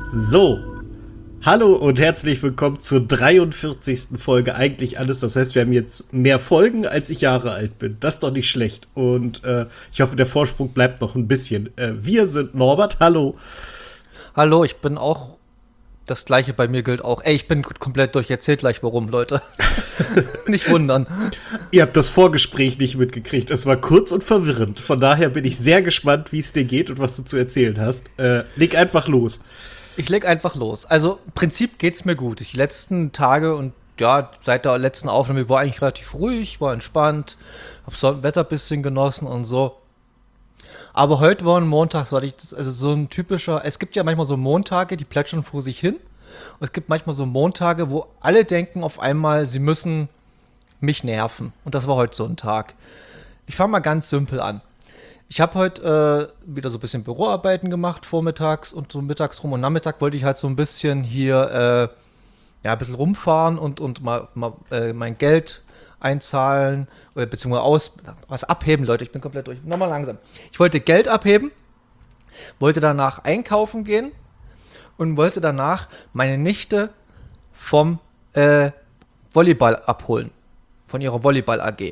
So, hallo und herzlich willkommen zur 43. Folge Eigentlich alles. Das heißt, wir haben jetzt mehr Folgen, als ich Jahre alt bin. Das ist doch nicht schlecht. Und ich hoffe, der Vorsprung bleibt noch ein bisschen. Wir sind Norbert, hallo. Hallo, ich bin auch, das gleiche bei mir gilt auch. Ey, ich bin komplett durch, erzählt gleich warum, Leute. Nicht wundern. Ihr habt das Vorgespräch nicht mitgekriegt. Es war kurz und verwirrend. Von daher bin ich sehr gespannt, wie es dir geht und was du zu erzählen hast. Leg einfach los. Ich leg einfach los. Also, im Prinzip geht's mir gut. Die letzten Tage und ja, seit der letzten Aufnahme war eigentlich relativ ruhig, war entspannt, hab so Wetter ein bisschen genossen und so. Aber heute war ein Montag, also so ein typischer, es gibt ja manchmal so Montage, die plätschern vor sich hin. Und es gibt manchmal so Montage, wo alle denken auf einmal, sie müssen mich nerven. Und das war heute so ein Tag. Ich fange mal ganz simpel an. Ich habe heute wieder so ein bisschen Büroarbeiten gemacht, vormittags und so mittags rum. Und Nachmittag wollte ich halt so ein bisschen hier ein bisschen rumfahren und mal mein Geld einzahlen oder beziehungsweise was abheben, Leute. Ich bin komplett durch. Nochmal langsam. Ich wollte Geld abheben, wollte danach einkaufen gehen und wollte danach meine Nichte vom Volleyball abholen. Von ihrer Volleyball AG.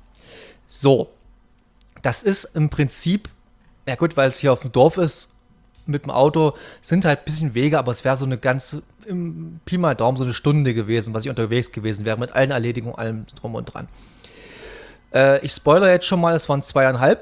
So. Das ist im Prinzip, ja gut, weil es hier auf dem Dorf ist, mit dem Auto sind halt ein bisschen Wege, aber es wäre so eine ganze, im Pi mal Daumen, so eine Stunde gewesen, was ich unterwegs gewesen wäre, mit allen Erledigungen, allem drum und dran. Ich spoilere jetzt schon mal, es waren 2,5.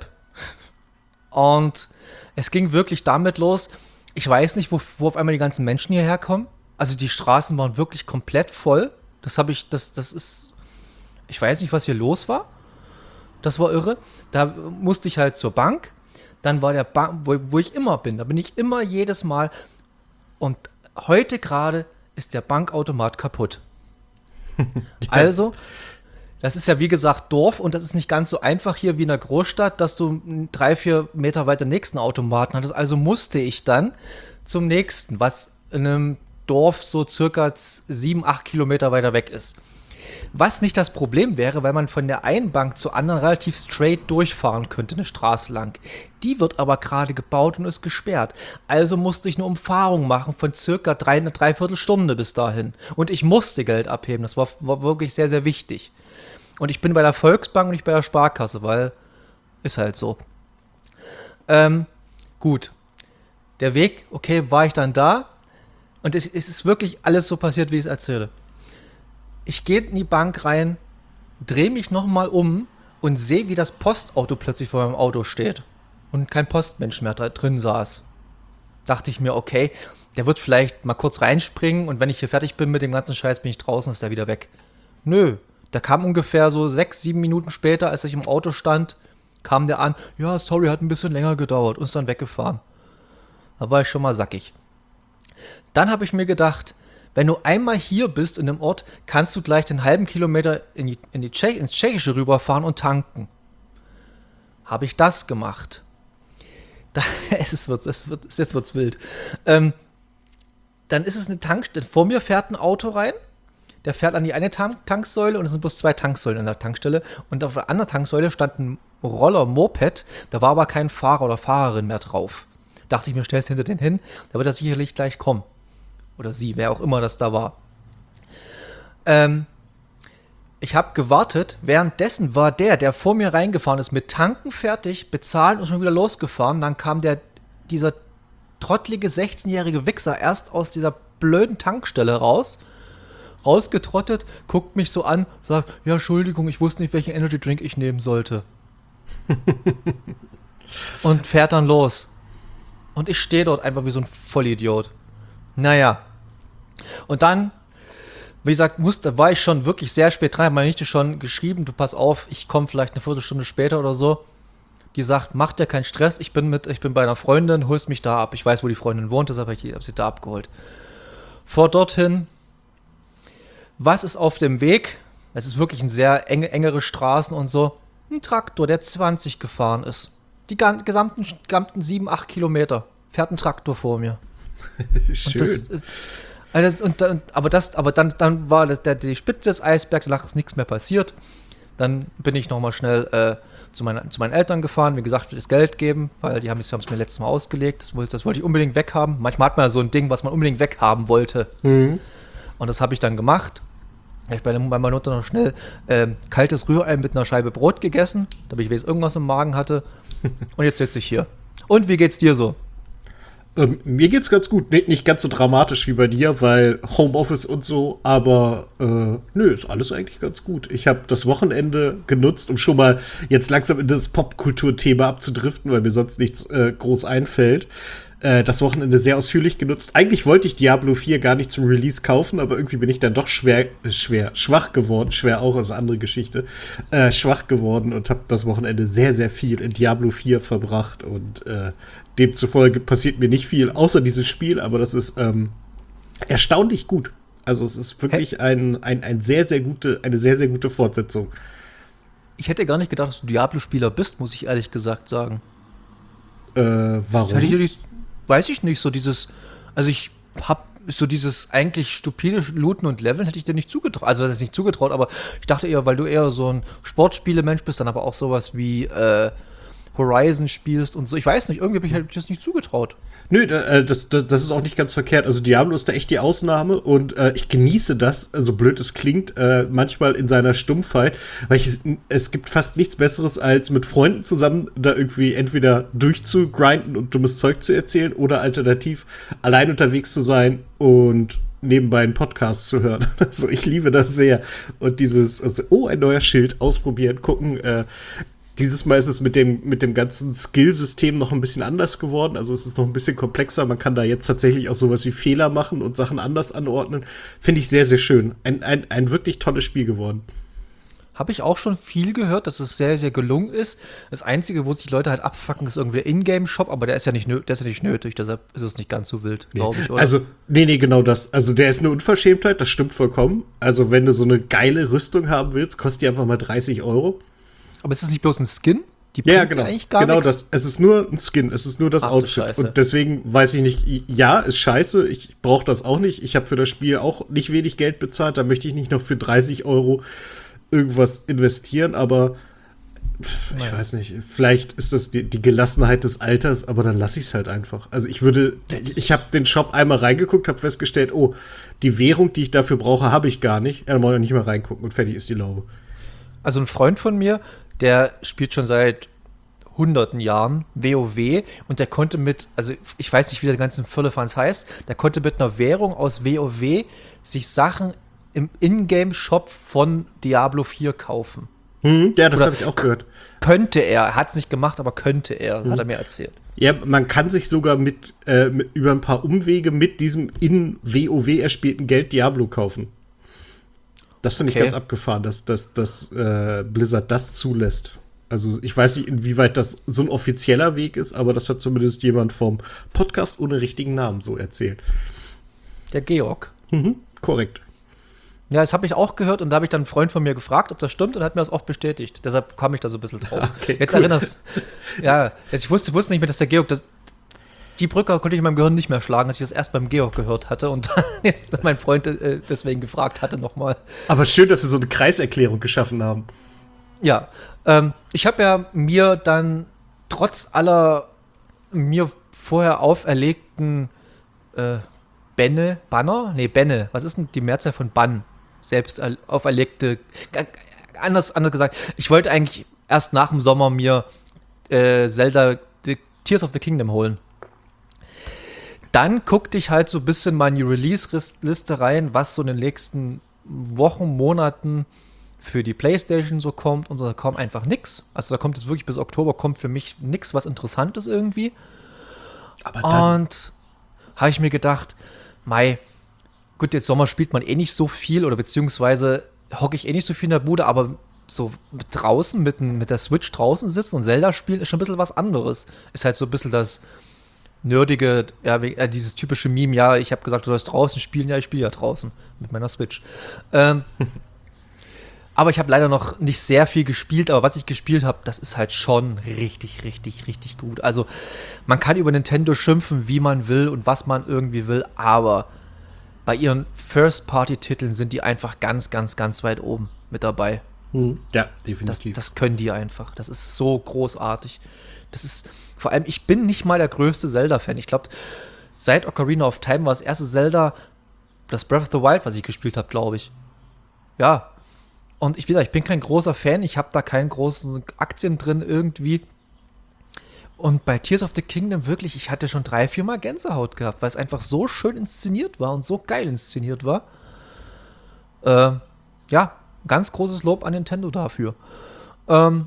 Und es ging wirklich damit los, ich weiß nicht, wo auf einmal die ganzen Menschen hierher kommen. Also die Straßen waren wirklich komplett voll. Das ist, ich weiß nicht, was hier los war. Das war irre. Da musste ich halt zur Bank. Dann war der Bank, wo ich immer bin. Da bin ich immer jedes Mal. Und heute gerade ist der Bankautomat kaputt. Ja. Also, das ist ja wie gesagt Dorf und das ist nicht ganz so einfach hier wie in der Großstadt, dass du 3-4 Meter weiter den nächsten Automaten hattest. Also musste ich dann zum nächsten, was in einem Dorf so circa 7-8 Kilometer weiter weg ist. Was nicht das Problem wäre, weil man von der einen Bank zur anderen relativ straight durchfahren könnte, eine Straße lang. Die wird aber gerade gebaut und ist gesperrt. Also musste ich eine Umfahrung machen von circa eine Dreiviertelstunde bis dahin. Und ich musste Geld abheben. Das war wirklich sehr, sehr wichtig. Und ich bin bei der Volksbank und nicht bei der Sparkasse, weil ist halt so. Gut. Der Weg, okay, war ich dann da. Und es ist wirklich alles so passiert, wie ich es erzähle. Ich gehe in die Bank rein, drehe mich nochmal um und sehe, wie das Postauto plötzlich vor meinem Auto steht. Und kein Postmensch mehr da drin saß. Dachte ich mir, okay, der wird vielleicht mal kurz reinspringen und wenn ich hier fertig bin mit dem ganzen Scheiß, bin ich draußen, ist der wieder weg. Nö, der kam ungefähr so 6-7 Minuten später, als ich im Auto stand, kam der an, ja, sorry, hat ein bisschen länger gedauert und ist dann weggefahren. Da war ich schon mal sackig. Dann habe ich mir gedacht, wenn du einmal hier bist in dem Ort, kannst du gleich den halben Kilometer ins Tschechische rüberfahren und tanken. Habe ich das gemacht. Jetzt wird's wild. Dann ist es eine Tankstelle. Vor mir fährt ein Auto rein. Der fährt an die eine Tanksäule und es sind bloß 2 Tanksäulen an der Tankstelle. Und auf der anderen Tanksäule stand ein Roller-Moped. Da war aber kein Fahrer oder Fahrerin mehr drauf. Dachte ich mir, stellst hinter den hin. Da wird er sicherlich gleich kommen. Oder sie, wer auch immer das da war. Ich habe gewartet. Währenddessen war der vor mir reingefahren ist, mit Tanken fertig, bezahlen und schon wieder losgefahren. Dann kam dieser trottlige 16-jährige Wichser erst aus dieser blöden Tankstelle rausgetrottet, guckt mich so an, sagt, ja, Entschuldigung, ich wusste nicht, welchen Energy Drink ich nehmen sollte. Und fährt dann los. Und ich stehe dort einfach wie so ein Vollidiot. Naja. Und dann, wie gesagt, war ich schon wirklich sehr spät dran. Habe meine Nichte schon geschrieben, du pass auf, ich komme vielleicht eine Viertelstunde später oder so. Die sagt, mach dir keinen Stress, ich bin bei einer Freundin, holst mich da ab. Ich weiß, wo die Freundin wohnt, deshalb habe ich sie da abgeholt. Vor dorthin, was ist auf dem Weg? Es ist wirklich ein sehr engere Straßen und so. Ein Traktor, der 20 gefahren ist. Die gesamten 7-8 Kilometer fährt ein Traktor vor mir. Schön. Aber dann war die Spitze des Eisbergs, danach ist nichts mehr passiert. Dann bin ich nochmal schnell zu meinen Eltern gefahren, mir gesagt, das Geld geben, weil die haben es mir letztes Mal ausgelegt. Das wollte ich unbedingt weghaben. Manchmal hat man ja so ein Ding, was man unbedingt weghaben wollte. Und das habe ich dann gemacht. Ich habe bei meiner Mutter noch schnell kaltes Rührei mit einer Scheibe Brot gegessen, damit ich wenigstens irgendwas im Magen hatte. Und jetzt sitze ich hier. Und wie geht's dir so? Mir geht's ganz gut. Nicht ganz so dramatisch wie bei dir, weil Homeoffice und so, aber nö, ist alles eigentlich ganz gut. Ich habe das Wochenende genutzt, um schon mal jetzt langsam in das Popkultur-Thema abzudriften, weil mir sonst nichts groß einfällt. Das Wochenende sehr ausführlich genutzt. Eigentlich wollte ich Diablo 4 gar nicht zum Release kaufen, aber irgendwie bin ich dann doch schwach geworden. Schwer auch, ist eine andere Geschichte. Schwach geworden und habe das Wochenende sehr, sehr viel in Diablo 4 verbracht und demzufolge passiert mir nicht viel, außer dieses Spiel, aber das ist erstaunlich gut. Also es ist wirklich eine sehr, sehr gute Fortsetzung. Ich hätte gar nicht gedacht, dass du Diablo-Spieler bist, muss ich ehrlich gesagt sagen. Warum? Weiß ich nicht, so dieses, also ich hab so dieses eigentlich stupide Looten und Leveln hätte ich dir nicht zugetraut, also das ist nicht zugetraut, aber ich dachte eher, weil du eher so ein Sportspielemensch bist, dann aber auch sowas wie Horizon spielst und so, ich weiß nicht, irgendwie habe ich das nicht zugetraut. Nö, das ist auch nicht ganz verkehrt. Also Diablo ist da echt die Ausnahme und ich genieße das, so blöd es klingt, manchmal in seiner Stumpfheit, weil es gibt fast nichts Besseres, als mit Freunden zusammen da irgendwie entweder durchzugrinden und dummes Zeug zu erzählen oder alternativ allein unterwegs zu sein und nebenbei einen Podcast zu hören. Also ich liebe das sehr. Und ein neuer Schild, ausprobieren, gucken, dieses Mal ist es mit dem ganzen Skillsystem noch ein bisschen anders geworden. Also es ist noch ein bisschen komplexer. Man kann da jetzt tatsächlich auch sowas wie Fehler machen und Sachen anders anordnen. Finde ich sehr, sehr schön. Ein wirklich tolles Spiel geworden. Habe ich auch schon viel gehört, dass es sehr, sehr gelungen ist. Das Einzige, wo sich Leute halt abfacken, ist irgendwie der Ingame-Shop, aber der ist ja nicht nötig, deshalb ist es nicht ganz so wild, glaube ich, oder? Also, nee, genau das. Also der ist eine Unverschämtheit, das stimmt vollkommen. Also wenn du so eine geile Rüstung haben willst, kostet die einfach mal 30 €. Aber ist das nicht bloß ein Skin? Die ja, bringt genau. Eigentlich gar genau nichts? das. Es ist nur ein Skin, es ist nur das Outfit. Und deswegen weiß ich nicht, ja, ist scheiße, ich brauche das auch nicht. Ich habe für das Spiel auch nicht wenig Geld bezahlt, da möchte ich nicht noch für 30 € irgendwas investieren, aber ich weiß nicht, vielleicht ist das die Gelassenheit des Alters, aber dann lasse ich es halt einfach. Also ich habe den Shop einmal reingeguckt, habe festgestellt, oh, die Währung, die ich dafür brauche, habe ich gar nicht. Dann muss ich nicht mal reingucken und fertig ist die Laube. Also ein Freund von mir, der spielt schon seit hunderten Jahren WoW und der konnte also ich weiß nicht, wie der ganze Firlefanz heißt, der konnte mit einer Währung aus WoW sich Sachen im Ingame-Shop von Diablo 4 kaufen. Ja, das habe ich auch gehört. Könnte er hat es nicht gemacht, aber könnte er, hat er mir erzählt. Ja, man kann sich sogar mit über ein paar Umwege mit diesem in WoW erspielten Geld Diablo kaufen. Das finde ich ganz abgefahren, dass Blizzard das zulässt. Also ich weiß nicht, inwieweit das so ein offizieller Weg ist, aber das hat zumindest jemand vom Podcast ohne richtigen Namen so erzählt. Der Georg. Korrekt. Ja, das habe ich auch gehört und da habe ich dann einen Freund von mir gefragt, ob das stimmt und er hat mir das auch bestätigt. Deshalb kam ich da so ein bisschen drauf. Okay, jetzt cool. Erinnerst ja, ich wusste nicht mehr, dass der Georg die Brücke konnte ich in meinem Gehirn nicht mehr schlagen, als ich das erst beim Georg gehört hatte und jetzt mein Freund deswegen gefragt hatte nochmal. Aber schön, dass wir so eine Kreiserklärung geschaffen haben. Ja, ich habe ja mir dann trotz aller mir vorher auferlegten Benne, was ist denn die Mehrzahl von Bann? Selbst auferlegte, anders gesagt, ich wollte eigentlich erst nach dem Sommer mir Zelda Tears of the Kingdom holen. Dann guckte ich halt so ein bisschen mal in die Release-Liste rein, was so in den nächsten Wochen, Monaten für die PlayStation so kommt und so, da kommt einfach nix. Also da kommt jetzt wirklich bis Oktober kommt für mich nix, was Interessantes irgendwie. Aber dann und habe ich mir gedacht, gut, jetzt Sommer spielt man eh nicht so viel oder beziehungsweise hocke ich eh nicht so viel in der Bude, aber so draußen mit der Switch draußen sitzen und Zelda spielen ist schon ein bisschen was anderes. Ist halt so ein bisschen das nerdige, ja, dieses typische Meme, ja, ich habe gesagt, du sollst draußen spielen, ja, ich spiele ja draußen mit meiner Switch. Aber ich habe leider noch nicht sehr viel gespielt, aber was ich gespielt habe, das ist halt schon richtig, richtig, richtig gut. Also man kann über Nintendo schimpfen, wie man will und was man irgendwie will, aber bei ihren First-Party-Titeln sind die einfach ganz, ganz, ganz weit oben mit dabei. Ja, Das, definitiv. das können die einfach. Das ist so großartig. Das ist, vor allem, ich bin nicht mal der größte Zelda-Fan. Ich glaube, seit Ocarina of Time war das erste Zelda das Breath of the Wild, was ich gespielt habe, glaube ich. Ja. Und wie gesagt, ich bin kein großer Fan. Ich habe da keinen großen Aktien drin irgendwie. Und bei Tears of the Kingdom wirklich, ich hatte schon 3, 4 Mal Gänsehaut gehabt, weil es einfach so schön inszeniert war und so geil inszeniert war. Ja, ganz großes Lob an Nintendo dafür. Ähm,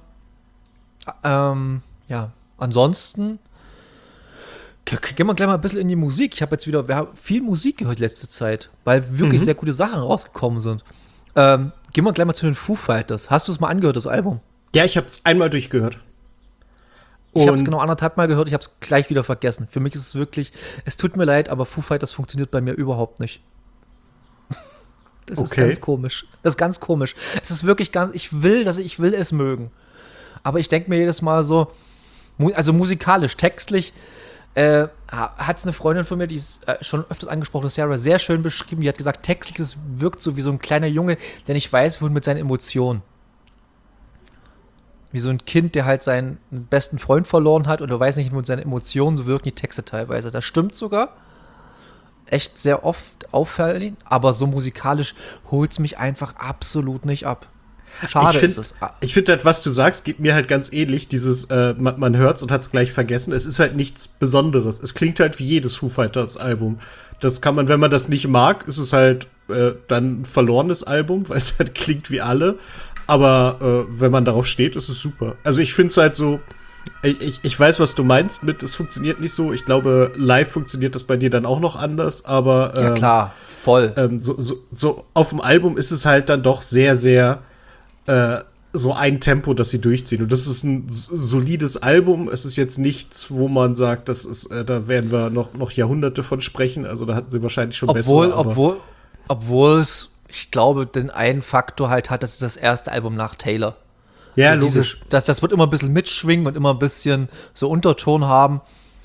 ja, ansonsten gehen wir gleich mal ein bisschen in die Musik. Wir haben viel Musik gehört letzte Zeit, weil wirklich sehr gute Sachen rausgekommen sind. Gehen wir gleich mal zu den Foo Fighters. Hast du es mal angehört, das Album? Ja, ich habe es einmal durchgehört. Ich habe es Und genau 1,5 Mal gehört, ich habe es gleich wieder vergessen. Für mich ist es wirklich, es tut mir leid, aber Foo Fighters funktioniert bei mir überhaupt nicht. Das ist okay. ganz komisch. Das ist ganz komisch. Es ist wirklich ganz, ich will es mögen. Aber ich denke mir jedes Mal so, also musikalisch, textlich, hat es eine Freundin von mir, die ist schon öfters angesprochen, Sarah, sehr schön beschrieben. Die hat gesagt, textlich, es wirkt so wie so ein kleiner Junge, der nicht weiß, wohin mit seinen Emotionen. Wie so ein Kind, der halt seinen besten Freund verloren hat oder weiß nicht, mit seinen Emotionen, so wirken die Texte teilweise. Das stimmt sogar. Echt sehr oft auffällig, aber so musikalisch holt es mich einfach absolut nicht ab. Schade ist es. Ich finde halt, was du sagst, geht mir halt ganz ähnlich. Dieses, man hört's und hat's gleich vergessen. Es ist halt nichts Besonderes. Es klingt halt wie jedes Foo Fighters Album. Das kann man, wenn man das nicht mag, ist es halt dann ein verlorenes Album, weil es halt klingt wie alle. Aber wenn man darauf steht, ist es super. Also ich finde es halt so, ich weiß, was du meinst mit, es funktioniert nicht so. Ich glaube, live funktioniert das bei dir dann auch noch anders, aber ja klar, voll. So auf dem Album ist es halt dann doch sehr, sehr so ein Tempo, das sie durchziehen. Und das ist ein solides Album. Es ist jetzt nichts, wo man sagt, das ist, da werden wir noch Jahrhunderte von sprechen. Also da hatten sie wahrscheinlich schon bessere. Obwohl es, ich glaube, den einen Faktor halt hat, das ist das erste Album nach Taylor. Ja, so logisch. Das wird immer ein bisschen mitschwingen und immer ein bisschen so Unterton haben.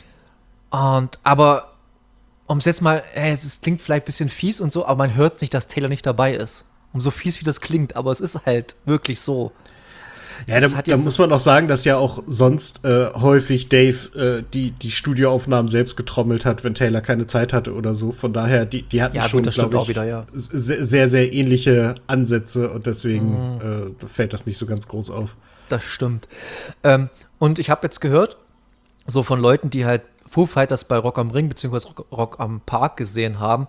Aber um es jetzt mal, es klingt vielleicht ein bisschen fies und so, aber man hört nicht, dass Taylor nicht dabei ist. Um so fies wie das klingt, aber es ist halt wirklich so. Ja, da muss man auch sagen, dass ja auch sonst häufig Dave die Studioaufnahmen selbst getrommelt hat, wenn Taylor keine Zeit hatte oder so. Von daher, die hatten ja, schon, gut, das stimmt glaube ich, auch wieder, ja. sehr, sehr ähnliche Ansätze und deswegen fällt das nicht so ganz groß auf. Das stimmt. Und ich habe jetzt gehört, so von Leuten, die halt Foo Fighters bei Rock am Ring bzw. Rock am Park gesehen haben,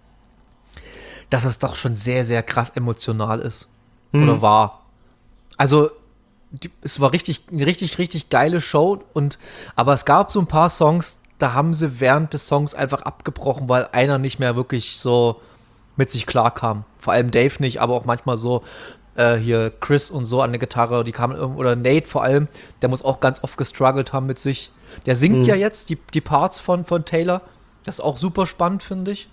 dass es doch schon sehr, sehr krass emotional ist. Oder war. Also, es war eine richtig geile Show. Aber es gab so ein paar Songs, da haben sie während des Songs einfach abgebrochen, weil einer nicht mehr wirklich so mit sich klar kam. Vor allem Dave nicht, aber auch manchmal so hier Chris und so an der Gitarre, die kamen oder Nate vor allem, der muss auch ganz oft gestruggelt haben mit sich. Der singt ja jetzt die Parts von Taylor. Das ist auch super spannend, finde ich.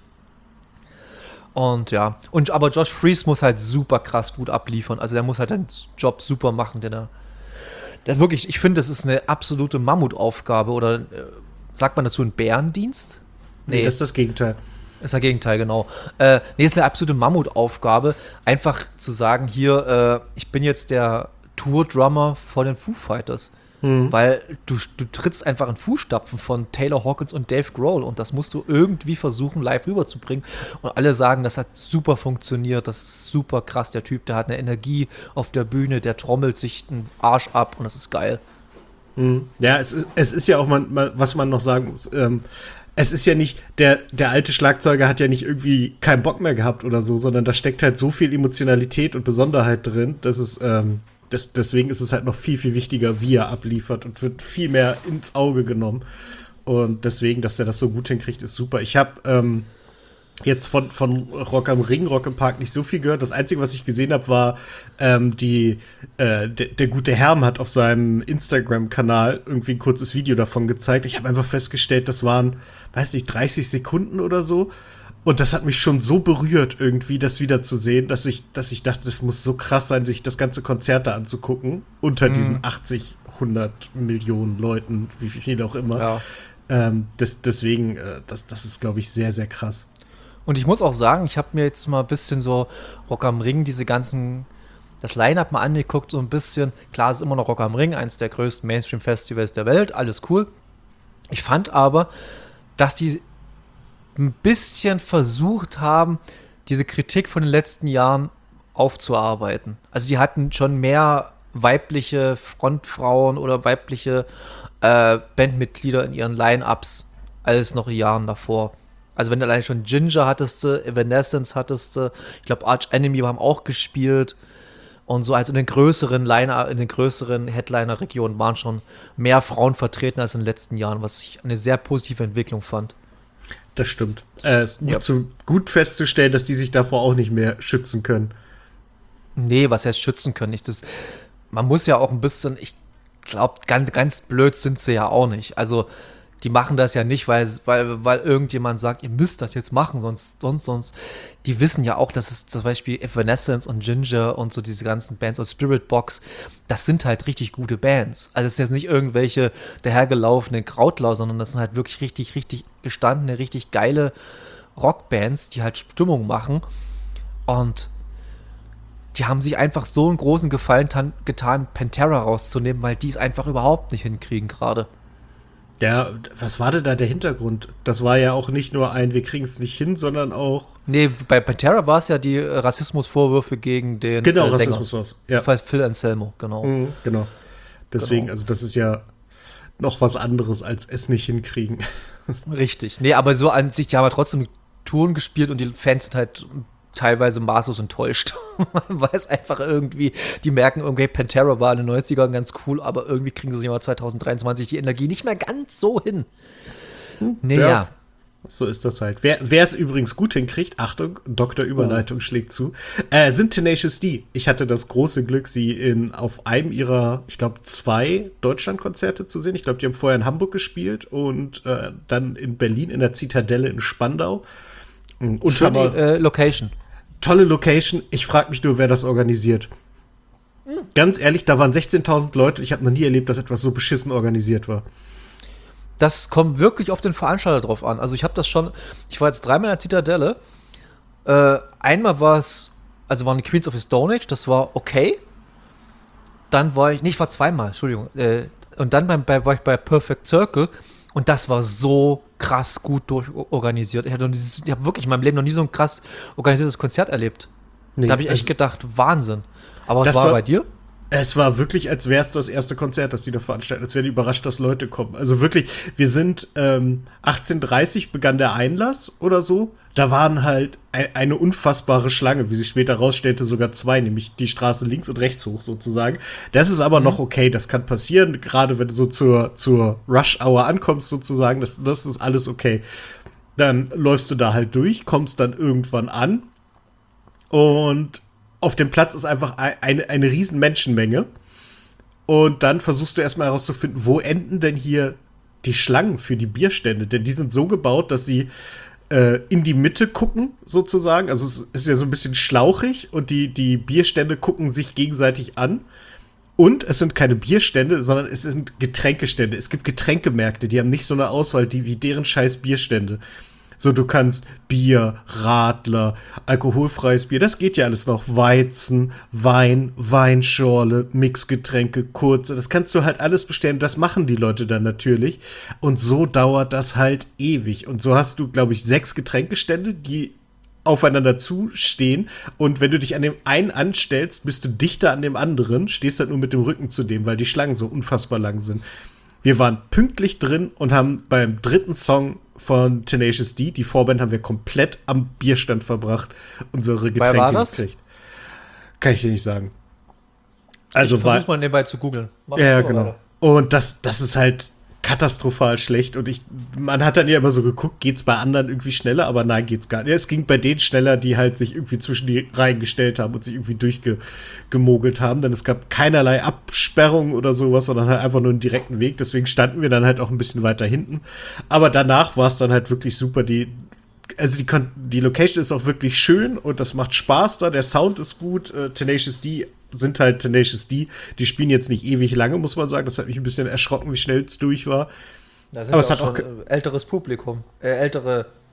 Und ja, aber Josh Freese muss halt super krass gut abliefern. Also der muss halt seinen Job super machen, der wirklich, ich finde, das ist eine absolute Mammutaufgabe. Oder sagt man dazu einen Bärendienst? Nee, das ist das Gegenteil. Das ist das Gegenteil, genau. Ist eine absolute Mammutaufgabe, einfach zu sagen, hier, ich bin jetzt der Tour-Drummer von den Foo Fighters. Weil du trittst einfach in Fußstapfen von Taylor Hawkins und Dave Grohl und das musst du irgendwie versuchen, live rüberzubringen. Und alle sagen, das hat super funktioniert, das ist super krass, der Typ, der hat eine Energie auf der Bühne, der trommelt sich den Arsch ab und das ist geil. Ja, es ist ja auch was man noch sagen muss, es ist ja nicht, der alte Schlagzeuger hat ja nicht irgendwie keinen Bock mehr gehabt oder so, sondern da steckt halt so viel Emotionalität und Besonderheit drin, dass es, deswegen ist es halt noch viel, viel wichtiger, wie er abliefert und wird viel mehr ins Auge genommen. Und deswegen, dass er das so gut hinkriegt, ist super. Ich habe jetzt von Rock am Ring, Rock im Park nicht so viel gehört. Das Einzige, was ich gesehen habe, war der gute Herm hat auf seinem Instagram-Kanal irgendwie ein kurzes Video davon gezeigt. Ich habe einfach festgestellt, das waren, weiß nicht, 30 Sekunden oder so. Und das hat mich schon so berührt, irgendwie das wieder zu sehen, dass ich dachte, das muss so krass sein, sich das ganze Konzert da anzugucken. Unter diesen 80, 100 Millionen Leuten, wie viel auch immer. Ja. Deswegen, das ist, glaube ich, sehr, sehr krass. Und ich muss auch sagen, ich habe mir jetzt mal ein bisschen so Rock am Ring, diese ganzen das Line-Up mal angeguckt, so ein bisschen. Klar, es ist immer noch Rock am Ring, eines der größten Mainstream-Festivals der Welt, alles cool. Ich fand aber, dass die ein bisschen versucht haben, diese Kritik von den letzten Jahren aufzuarbeiten. Also die hatten schon mehr weibliche Frontfrauen oder weibliche Bandmitglieder in ihren Line-Ups als noch in Jahren davor. Also wenn du allein schon Ginger hattest, Evanescence hattest, ich glaube Arch Enemy haben auch gespielt und so, also in den größeren Headliner-Regionen waren schon mehr Frauen vertreten als in den letzten Jahren, was ich eine sehr positive Entwicklung fand. Das stimmt. Es ist gut festzustellen, dass die sich davor auch nicht mehr schützen können. Nee, was heißt schützen können? Man muss ja auch ein bisschen, ich glaube, ganz blöd sind sie ja auch nicht. Also, die machen das ja nicht, weil irgendjemand sagt, ihr müsst das jetzt machen, sonst. Die wissen ja auch, dass es zum Beispiel Evanescence und Ginger und so diese ganzen Bands und Spirit Box, das sind halt richtig gute Bands. Also, es sind jetzt nicht irgendwelche dahergelaufenen Krautler, sondern das sind halt wirklich richtig, richtig gestandene, richtig geile Rockbands, die halt Stimmung machen. Und die haben sich einfach so einen großen Gefallen getan, Pantera rauszunehmen, weil die es einfach überhaupt nicht hinkriegen gerade. Ja, was war denn da der Hintergrund? Das war ja auch nicht nur wir kriegen es nicht hin, sondern auch. Nee, bei Pantera war es ja die Rassismusvorwürfe gegen den Genau, Sänger. Rassismus war es. Ja. Phil Anselmo, genau. Genau. Deswegen, also das ist ja noch was anderes als es nicht hinkriegen. Richtig. Nee, aber so an sich, die haben ja trotzdem Touren gespielt und die Fans sind halt teilweise maßlos enttäuscht. Weil es einfach irgendwie, die merken irgendwie, Pantera war in den 90ern ganz cool, aber irgendwie kriegen sie im Jahr 2023 die Energie nicht mehr ganz so hin. Ja. So ist das halt. Wer es übrigens gut hinkriegt, Achtung, Dr. Überleitung schlägt zu, sind Tenacious D. Ich hatte das große Glück, sie auf einem ihrer, ich glaube, 2 Deutschlandkonzerte zu sehen. Ich glaube, die haben vorher in Hamburg gespielt und dann in Berlin in der Zitadelle in Spandau. Schöne Location. Tolle Location. Ich frage mich nur, wer das organisiert. Ganz ehrlich, da waren 16.000 Leute. Ich habe noch nie erlebt, dass etwas so beschissen organisiert war. Das kommt wirklich auf den Veranstalter drauf an. Also ich war jetzt 3-mal in der Zitadelle. Einmal waren die Queens of the Stone Age, das war okay. Dann war ich 2-mal, Entschuldigung. Und dann war ich bei Perfect Circle und das war so krass gut durchorganisiert. Ich habe wirklich in meinem Leben noch nie so ein krass organisiertes Konzert erlebt. Nee, da habe ich echt gedacht, Wahnsinn. Aber was war bei dir? Es war wirklich, als wäre es das erste Konzert, das die da veranstalten. Als wären die überrascht, dass Leute kommen. Also wirklich, wir sind 18:30 begann der Einlass oder so. Da waren halt eine unfassbare Schlange, wie sich später rausstellte, sogar 2, nämlich die Straße links und rechts hoch sozusagen. Das ist aber noch okay, das kann passieren, gerade wenn du so zur Rush-Hour ankommst sozusagen, das ist alles okay. Dann läufst du da halt durch, kommst dann irgendwann an und auf dem Platz ist einfach eine riesen Menschenmenge. Und dann versuchst du erstmal herauszufinden, wo enden denn hier die Schlangen für die Bierstände? Denn die sind so gebaut, dass sie in die Mitte gucken, sozusagen. Also es ist ja so ein bisschen schlauchig und die Bierstände gucken sich gegenseitig an. Und es sind keine Bierstände, sondern es sind Getränkestände. Es gibt Getränkemärkte, die haben nicht so eine Auswahl wie deren scheiß Bierstände. So, du kannst Bier, Radler, alkoholfreies Bier, das geht ja alles noch. Weizen, Wein, Weinschorle, Mixgetränke, kurze, das kannst du halt alles bestellen. Das machen die Leute dann natürlich. Und so dauert das halt ewig. Und so hast du, glaube ich, 6 Getränkestände, die aufeinander zustehen. Und wenn du dich an dem einen anstellst, bist du dichter an dem anderen, stehst halt nur mit dem Rücken zu dem, weil die Schlangen so unfassbar lang sind. Wir waren pünktlich drin und haben beim 3. Song von Tenacious D, die Vorband, haben wir komplett am Bierstand verbracht, unsere Getränke war das? gekriegt. Kann ich dir nicht sagen. Also ich versuch mal nebenbei zu googeln. Ja, genau. Und das ist halt katastrophal schlecht. Und man hat dann ja immer so geguckt, geht's bei anderen irgendwie schneller? Aber nein, geht's gar nicht. Es ging bei denen schneller, die halt sich irgendwie zwischen die Reihen gestellt haben und sich irgendwie durchgemogelt haben. Denn es gab keinerlei Absperrung oder sowas, sondern halt einfach nur einen direkten Weg. Deswegen standen wir dann halt auch ein bisschen weiter hinten. Aber danach war es dann halt wirklich super. Die Location ist auch wirklich schön und das macht Spaß da. Der Sound ist gut. Tenacious D sind halt Tenacious D. Die spielen jetzt nicht ewig lange, muss man sagen. Das hat mich ein bisschen erschrocken, wie schnell es durch war. Da sind aber es hat auch älteres Publikum. Ältere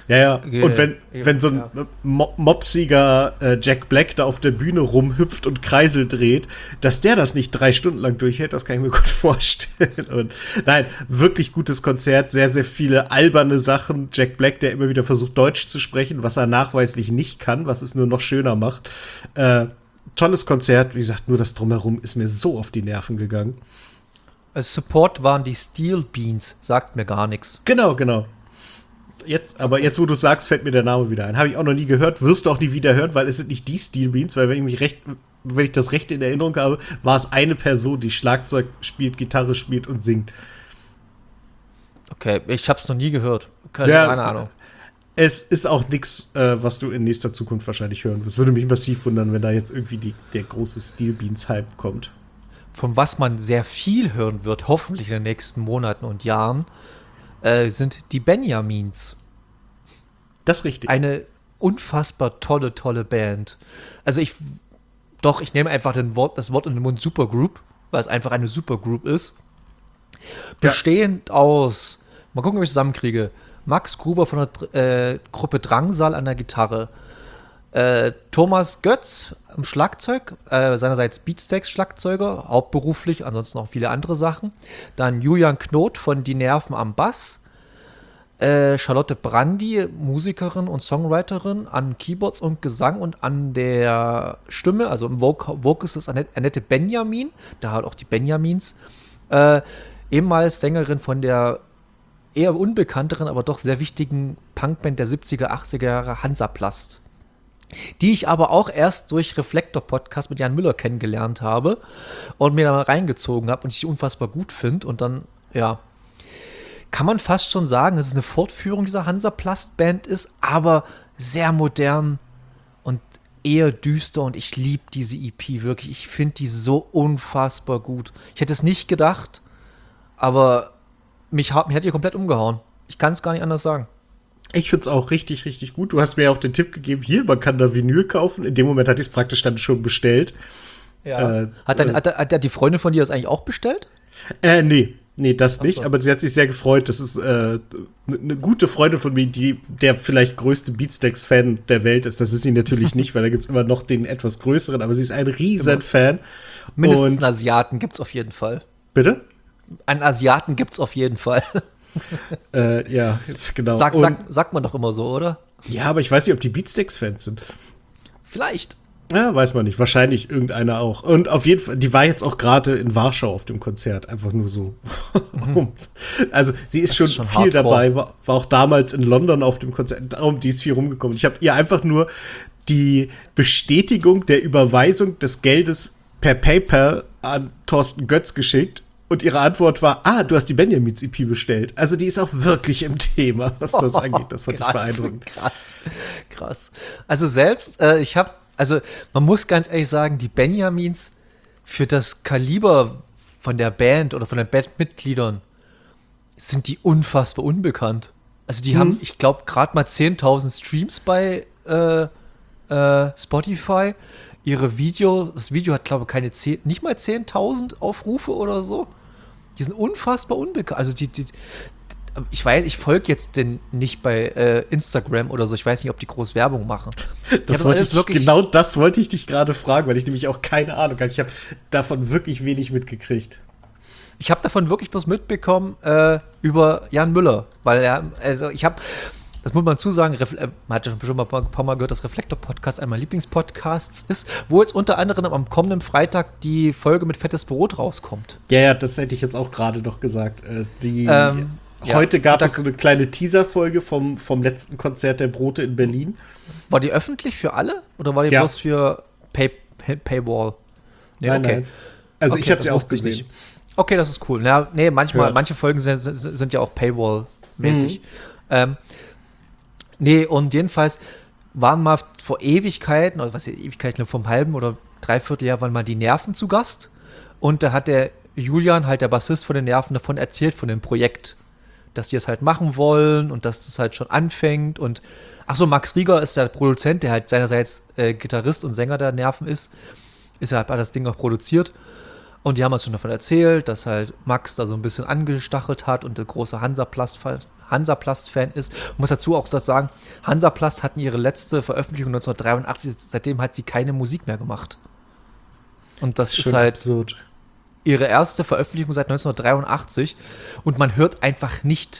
Ja, ja. Und wenn so ein mopsiger Jack Black da auf der Bühne rumhüpft und Kreisel dreht, dass der das nicht 3 Stunden lang durchhält, das kann ich mir gut vorstellen. Und nein, wirklich gutes Konzert, sehr, sehr viele alberne Sachen. Jack Black, der immer wieder versucht, Deutsch zu sprechen, was er nachweislich nicht kann, was es nur noch schöner macht. Tolles Konzert, wie gesagt, nur das Drumherum ist mir so auf die Nerven gegangen. Als Support waren die Steel Beans, sagt mir gar nichts. Genau. Jetzt, wo du sagst, fällt mir der Name wieder ein. Habe ich auch noch nie gehört, wirst du auch nie wieder hören, weil es sind nicht die Steel Beans, weil wenn ich das recht in Erinnerung habe, war es eine Person, die Schlagzeug spielt, Gitarre spielt und singt. Okay, ich hab's noch nie gehört. Keine Ahnung. Es ist auch nichts, was du in nächster Zukunft wahrscheinlich hören wirst. Würde mich massiv wundern, wenn da jetzt irgendwie der große Steel Beans-Hype kommt. Von was man sehr viel hören wird, hoffentlich in den nächsten Monaten und Jahren, sind die Benjamins. Das ist richtig. Eine unfassbar tolle Band. Also ich nehme einfach das Wort in den Mund Supergroup, weil es einfach eine Supergroup ist. Bestehend aus, mal gucken, ob ich es zusammenkriege, Max Gruber von der Gruppe Drangsal an der Gitarre, Thomas Götz am Schlagzeug, seinerseits Beatsteaks-Schlagzeuger, hauptberuflich, ansonsten auch viele andere Sachen. Dann Julian Knot von Die Nerven am Bass, Charlotte Brandy, Musikerin und Songwriterin, an Keyboards und Gesang und an der Stimme, also im Vocals ist Annette Benjamin, da halt auch die Benjamins, ehemals Sängerin von der eher unbekannteren, aber doch sehr wichtigen Punkband der 70er, 80er Jahre, Hansaplast. Die ich aber auch erst durch Reflektor-Podcast mit Jan Müller kennengelernt habe und mir da mal reingezogen habe und ich die unfassbar gut finde. Und dann, kann man fast schon sagen, dass es eine Fortführung dieser Hansaplast-Band ist, aber sehr modern und eher düster. Und ich liebe diese EP wirklich. Ich finde die so unfassbar gut. Ich hätte es nicht gedacht, aber mich hat die komplett umgehauen. Ich kann es gar nicht anders sagen. Ich find's auch richtig, richtig gut. Du hast mir auch den Tipp gegeben, hier, man kann da Vinyl kaufen. In dem Moment hatte ich es praktisch dann schon bestellt. Ja. Hat die Freundin von dir das eigentlich auch bestellt? Nee, das nicht. Aber sie hat sich sehr gefreut. Das ist eine gute Freundin von mir, der vielleicht größte Beatsteaks-Fan der Welt ist. Das ist sie natürlich nicht, weil da gibt's immer noch den etwas größeren. Aber sie ist ein riesen Fan. Mindestens einen Asiaten gibt's auf jeden Fall. Bitte? Einen Asiaten gibt's auf jeden Fall. Ja, genau. Sagt man doch immer so, oder? Ja, aber ich weiß nicht, ob die Beatsteaks-Fans sind. Vielleicht. Ja, weiß man nicht. Wahrscheinlich irgendeiner auch. Und auf jeden Fall, die war jetzt auch gerade in Warschau auf dem Konzert. Einfach nur so. Also, sie ist schon viel hardcore dabei. War auch damals in London auf dem Konzert. Darum, die ist viel rumgekommen. Ich habe ihr einfach nur die Bestätigung der Überweisung des Geldes per PayPal an Thorsten Götz geschickt. Und ihre Antwort war, du hast die Benjamins EP bestellt. Also die ist auch wirklich im Thema, was das angeht. Das fand ich beeindruckend. Krass. Also selbst, man muss ganz ehrlich sagen, die Benjamins für das Kaliber von der Band oder von den Bandmitgliedern sind die unfassbar unbekannt. Also die haben, ich glaube, gerade mal 10.000 Streams bei Spotify. Das Video hat, glaube ich, nicht mal 10.000 Aufrufe oder so. Die sind unfassbar unbekannt. Also ich weiß, ich folge jetzt den nicht bei Instagram oder so. Ich weiß nicht, ob die groß Werbung machen. Genau das wollte ich dich gerade fragen, weil ich nämlich auch keine Ahnung habe. Ich habe davon wirklich wenig mitgekriegt. Ich habe davon wirklich bloß mitbekommen über Jan Müller, weil das muss man zusagen, man hat ja schon mal ein paar Mal gehört, dass Reflektor-Podcast einer meiner Lieblingspodcasts ist, wo jetzt unter anderem am kommenden Freitag die Folge mit Fettes Brot rauskommt. Ja, das hätte ich jetzt auch gerade noch gesagt. Heute gab es so eine kleine Teaser-Folge vom letzten Konzert der Brote in Berlin. War die öffentlich für alle? Oder war die bloß für Paywall? Nee, Nein. Also ich habe sie auch gesehen. Nicht. Okay, das ist cool. Ja, nee, manche Folgen sind ja auch Paywall-mäßig. Nee, und jedenfalls waren mal vor Ewigkeiten, oder was Ewigkeiten, vom halben oder Dreivierteljahr waren mal die Nerven zu Gast. Und da hat der Julian, halt der Bassist von den Nerven, davon erzählt, von dem Projekt, dass die es halt machen wollen und dass das halt schon anfängt. Und Max Rieger ist der Produzent, der halt seinerseits Gitarrist und Sänger der Nerven ist. Ist halt das Ding auch produziert. Und die haben uns schon davon erzählt, dass halt Max da so ein bisschen angestachelt hat und der große Hansaplast-Fan ist. Ich muss dazu auch sagen, Hansaplast hatten ihre letzte Veröffentlichung 1983, seitdem hat sie keine Musik mehr gemacht. Und das ist halt absurd. Ihre erste Veröffentlichung seit 1983 und man hört einfach nicht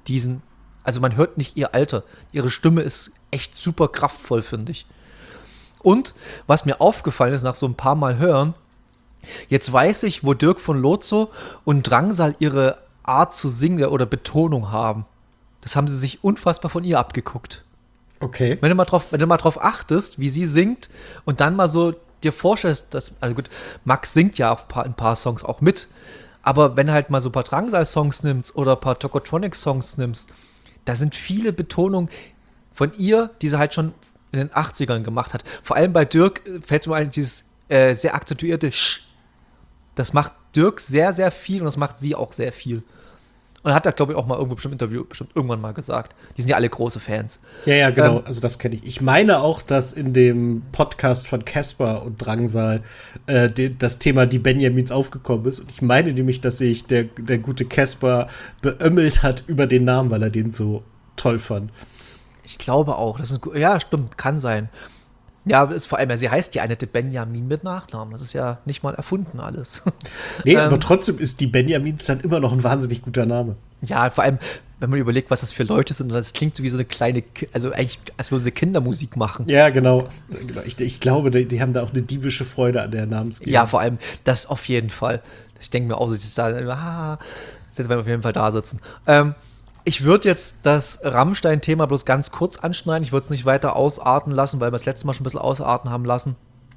man hört nicht ihr Alter. Ihre Stimme ist echt super kraftvoll, finde ich. Und was mir aufgefallen ist nach so ein paar Mal hören, jetzt weiß ich, wo Dirk von Lozo und Drangsal ihre Art zu singen oder Betonung haben. Das haben sie sich unfassbar von ihr abgeguckt. Okay. Wenn du mal drauf achtest, wie sie singt und dann mal so dir vorstellst, also gut, Max singt ja auf ein paar Songs auch mit, aber wenn du halt mal so ein paar Drangsal-Songs nimmst oder ein paar Tokotronic-Songs nimmst, da sind viele Betonungen von ihr, die sie halt schon in den 80ern gemacht hat. Vor allem bei Dirk fällt mir ein, dieses sehr akzentuierte Sch. Das macht Dirk sehr, sehr viel und das macht sie auch sehr viel. Und hat er, glaube ich, auch mal irgendwo im Interview irgendwann mal gesagt. Die sind ja alle große Fans. Ja, genau, also das kenne ich. Ich meine auch, dass in dem Podcast von Casper und Drangsal das Thema die Benjamins aufgekommen ist. Und ich meine nämlich, dass sich der gute Casper beömmelt hat über den Namen, weil er den so toll fand. Ich glaube auch. Ja, stimmt, kann sein. Ja, ist vor allem, sie heißt ja Annette Benjamin mit Nachnamen. Das ist ja nicht mal erfunden alles. Nee, aber trotzdem ist die Benjamins dann immer noch ein wahnsinnig guter Name. Ja, vor allem, wenn man überlegt, was das für Leute sind. Und das klingt so wie so eine kleine, also eigentlich, als würden sie Kindermusik machen. Ja, genau. Ich glaube, die haben da auch eine diebische Freude an der Namensgebung. Ja, vor allem, das auf jeden Fall. Ich denke mir auch so, jetzt werden wir auf jeden Fall da sitzen. Ich würde jetzt das Rammstein-Thema bloß ganz kurz anschneiden. Ich würde es nicht weiter ausarten lassen, weil wir das letzte Mal schon ein bisschen ausarten haben lassen.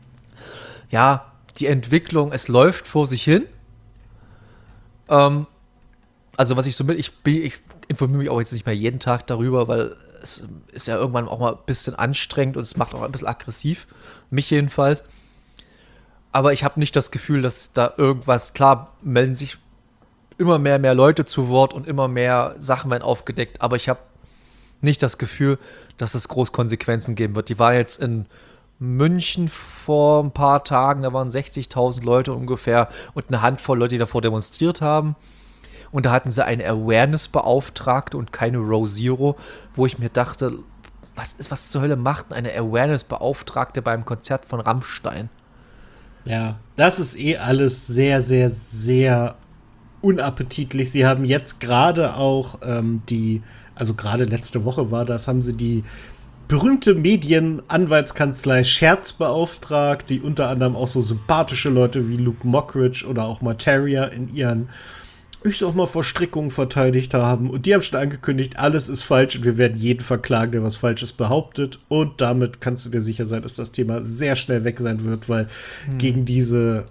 Ja, die Entwicklung, es läuft vor sich hin. Also was ich so ich informiere mich auch jetzt nicht mehr jeden Tag darüber, weil es ist ja irgendwann auch mal ein bisschen anstrengend und es macht auch ein bisschen aggressiv. Mich jedenfalls. Aber ich habe nicht das Gefühl, dass da irgendwas, klar, melden sich immer mehr Leute zu Wort und immer mehr Sachen werden aufgedeckt, aber ich habe nicht das Gefühl, dass es groß Konsequenzen geben wird. Die war jetzt in München vor ein paar Tagen, da waren 60.000 Leute ungefähr und eine Handvoll Leute, die davor demonstriert haben. Und da hatten sie eine Awareness-Beauftragte und keine Row Zero, wo ich mir dachte, was zur Hölle macht eine Awareness-Beauftragte beim Konzert von Rammstein? Ja, das ist alles sehr, sehr, sehr unappetitlich. Sie haben jetzt gerade auch also gerade letzte Woche war das, haben sie die berühmte Medienanwaltskanzlei Scherz beauftragt, die unter anderem auch so sympathische Leute wie Luke Mockridge oder auch Materia in ihren, ich sag mal, Verstrickungen verteidigt haben. Und die haben schon angekündigt, alles ist falsch und wir werden jeden verklagen, der was Falsches behauptet. Und damit kannst du dir sicher sein, dass das Thema sehr schnell weg sein wird, weil gegen diese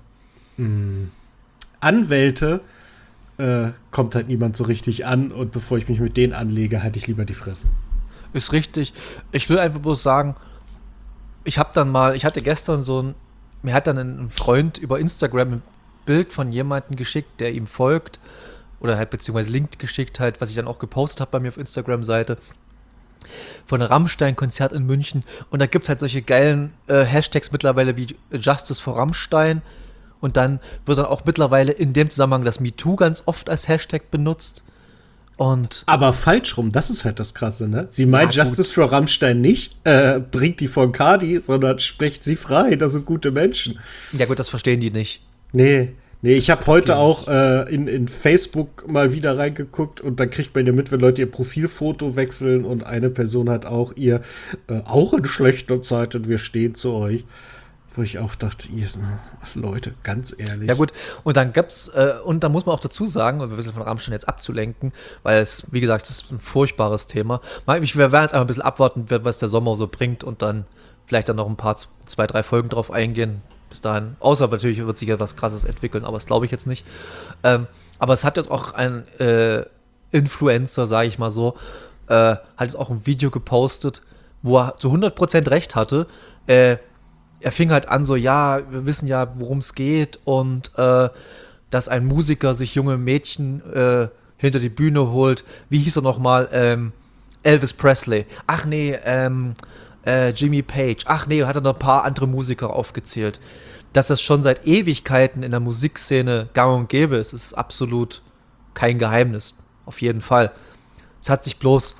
Anwälte kommt halt niemand so richtig an. Und bevor ich mich mit denen anlege, halte ich lieber die Fresse. Ist richtig. Ich will einfach bloß sagen, ich hatte gestern mir hat dann ein Freund über Instagram ein Bild von jemandem geschickt, der ihm folgt, oder halt beziehungsweise Link geschickt halt, was ich dann auch gepostet habe bei mir auf Instagram-Seite, von einem Rammstein-Konzert in München. Und da gibt es halt solche geilen Hashtags mittlerweile wie Justice for Rammstein. Und dann wird dann auch mittlerweile in dem Zusammenhang das MeToo ganz oft als Hashtag benutzt. Aber falsch rum, das ist halt das Krasse, ne? Sie meint ja, Justice for Rammstein nicht, bringt die von Cardi, sondern spricht sie frei, das sind gute Menschen. Ja gut, das verstehen die nicht. Nee, ich habe heute auch in Facebook mal wieder reingeguckt und dann kriegt man ja mit, wenn Leute ihr Profilfoto wechseln und eine Person hat auch auch in schlechter Zeit und wir stehen zu euch. Wo ich auch dachte, Leute, ganz ehrlich. Ja gut, und dann und da muss man auch dazu sagen, um ein bisschen von Rammstein jetzt abzulenken, weil es, wie gesagt, das ist ein furchtbares Thema. Wir werden jetzt einfach ein bisschen abwarten, was der Sommer so bringt und dann vielleicht dann noch ein paar, 2, 3 Folgen drauf eingehen. Bis dahin, außer natürlich wird sich ja was Krasses entwickeln, aber das glaube ich jetzt nicht. Aber es hat jetzt auch ein Influencer, sage ich mal so, hat jetzt auch ein Video gepostet, wo er zu 100% recht hatte. Er fing halt an so, ja, wir wissen ja, worum es geht und dass ein Musiker sich junge Mädchen hinter die Bühne holt. Wie hieß er nochmal? Elvis Presley. Ach nee, Jimmy Page. Ach nee, hat er noch ein paar andere Musiker aufgezählt. dass das schon seit Ewigkeiten in der Musikszene gang und gäbe ist, ist absolut kein Geheimnis. Auf jeden Fall. Es hat sich bloß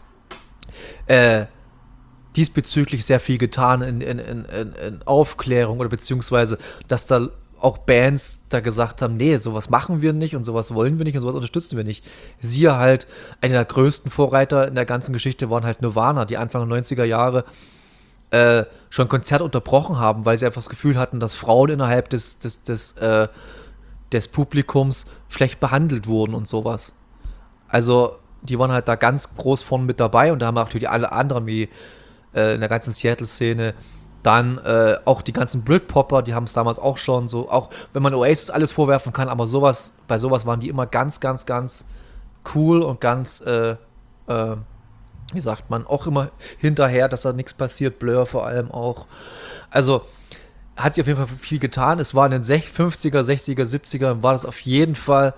diesbezüglich sehr viel getan in Aufklärung oder beziehungsweise, dass da auch Bands da gesagt haben, nee, sowas machen wir nicht und sowas wollen wir nicht und sowas unterstützen wir nicht. Siehe halt, einer der größten Vorreiter in der ganzen Geschichte waren halt Nirvana, die Anfang der 90er Jahre schon Konzerte unterbrochen haben, weil sie einfach das Gefühl hatten, dass Frauen innerhalb des Publikums schlecht behandelt wurden und sowas. Also, die waren halt da ganz groß vorne mit dabei und da haben natürlich alle anderen wie in der ganzen Seattle-Szene dann auch die ganzen Britpopper, die haben es damals auch schon so, auch wenn man Oasis alles vorwerfen kann, aber bei sowas waren die immer ganz, ganz, ganz cool und ganz wie sagt man, auch immer hinterher, dass da nichts passiert, Blur vor allem auch. Also hat sich auf jeden Fall viel getan. Es war in den 50er, 60er, 70er, war das auf jeden Fall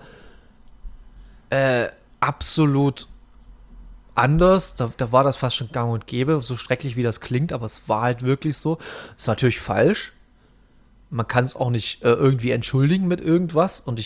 absolut anders. Da war das fast schon gang und gäbe, so schrecklich wie das klingt, aber es war halt wirklich so. Es ist natürlich falsch. Man kann es auch nicht irgendwie entschuldigen mit irgendwas und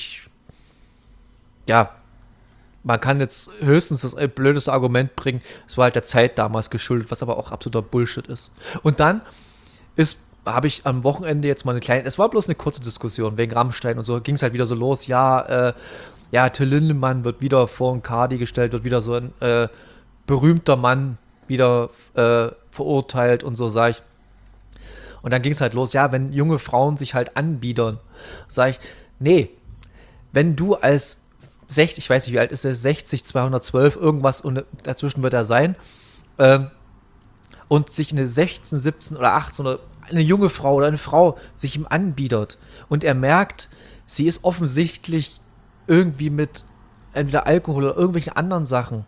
man kann jetzt höchstens das blödeste Argument bringen, es war halt der Zeit damals geschuldet, was aber auch absoluter Bullshit ist. Und dann habe ich am Wochenende jetzt mal es war bloß eine kurze Diskussion wegen Rammstein und so, ging es halt wieder so los, Till Lindemann wird wieder vor ein Kadi gestellt, wird wieder so ein berühmter Mann wieder verurteilt und so, sag ich. Und dann ging es halt los, wenn junge Frauen sich halt anbiedern, sag ich, nee, wenn du als 60, ich weiß nicht, wie alt ist er, 60, 212, irgendwas und dazwischen wird er sein, und sich eine 16, 17 oder 18 oder eine junge Frau oder eine Frau sich ihm anbietet und er merkt, sie ist offensichtlich irgendwie mit entweder Alkohol oder irgendwelchen anderen Sachen,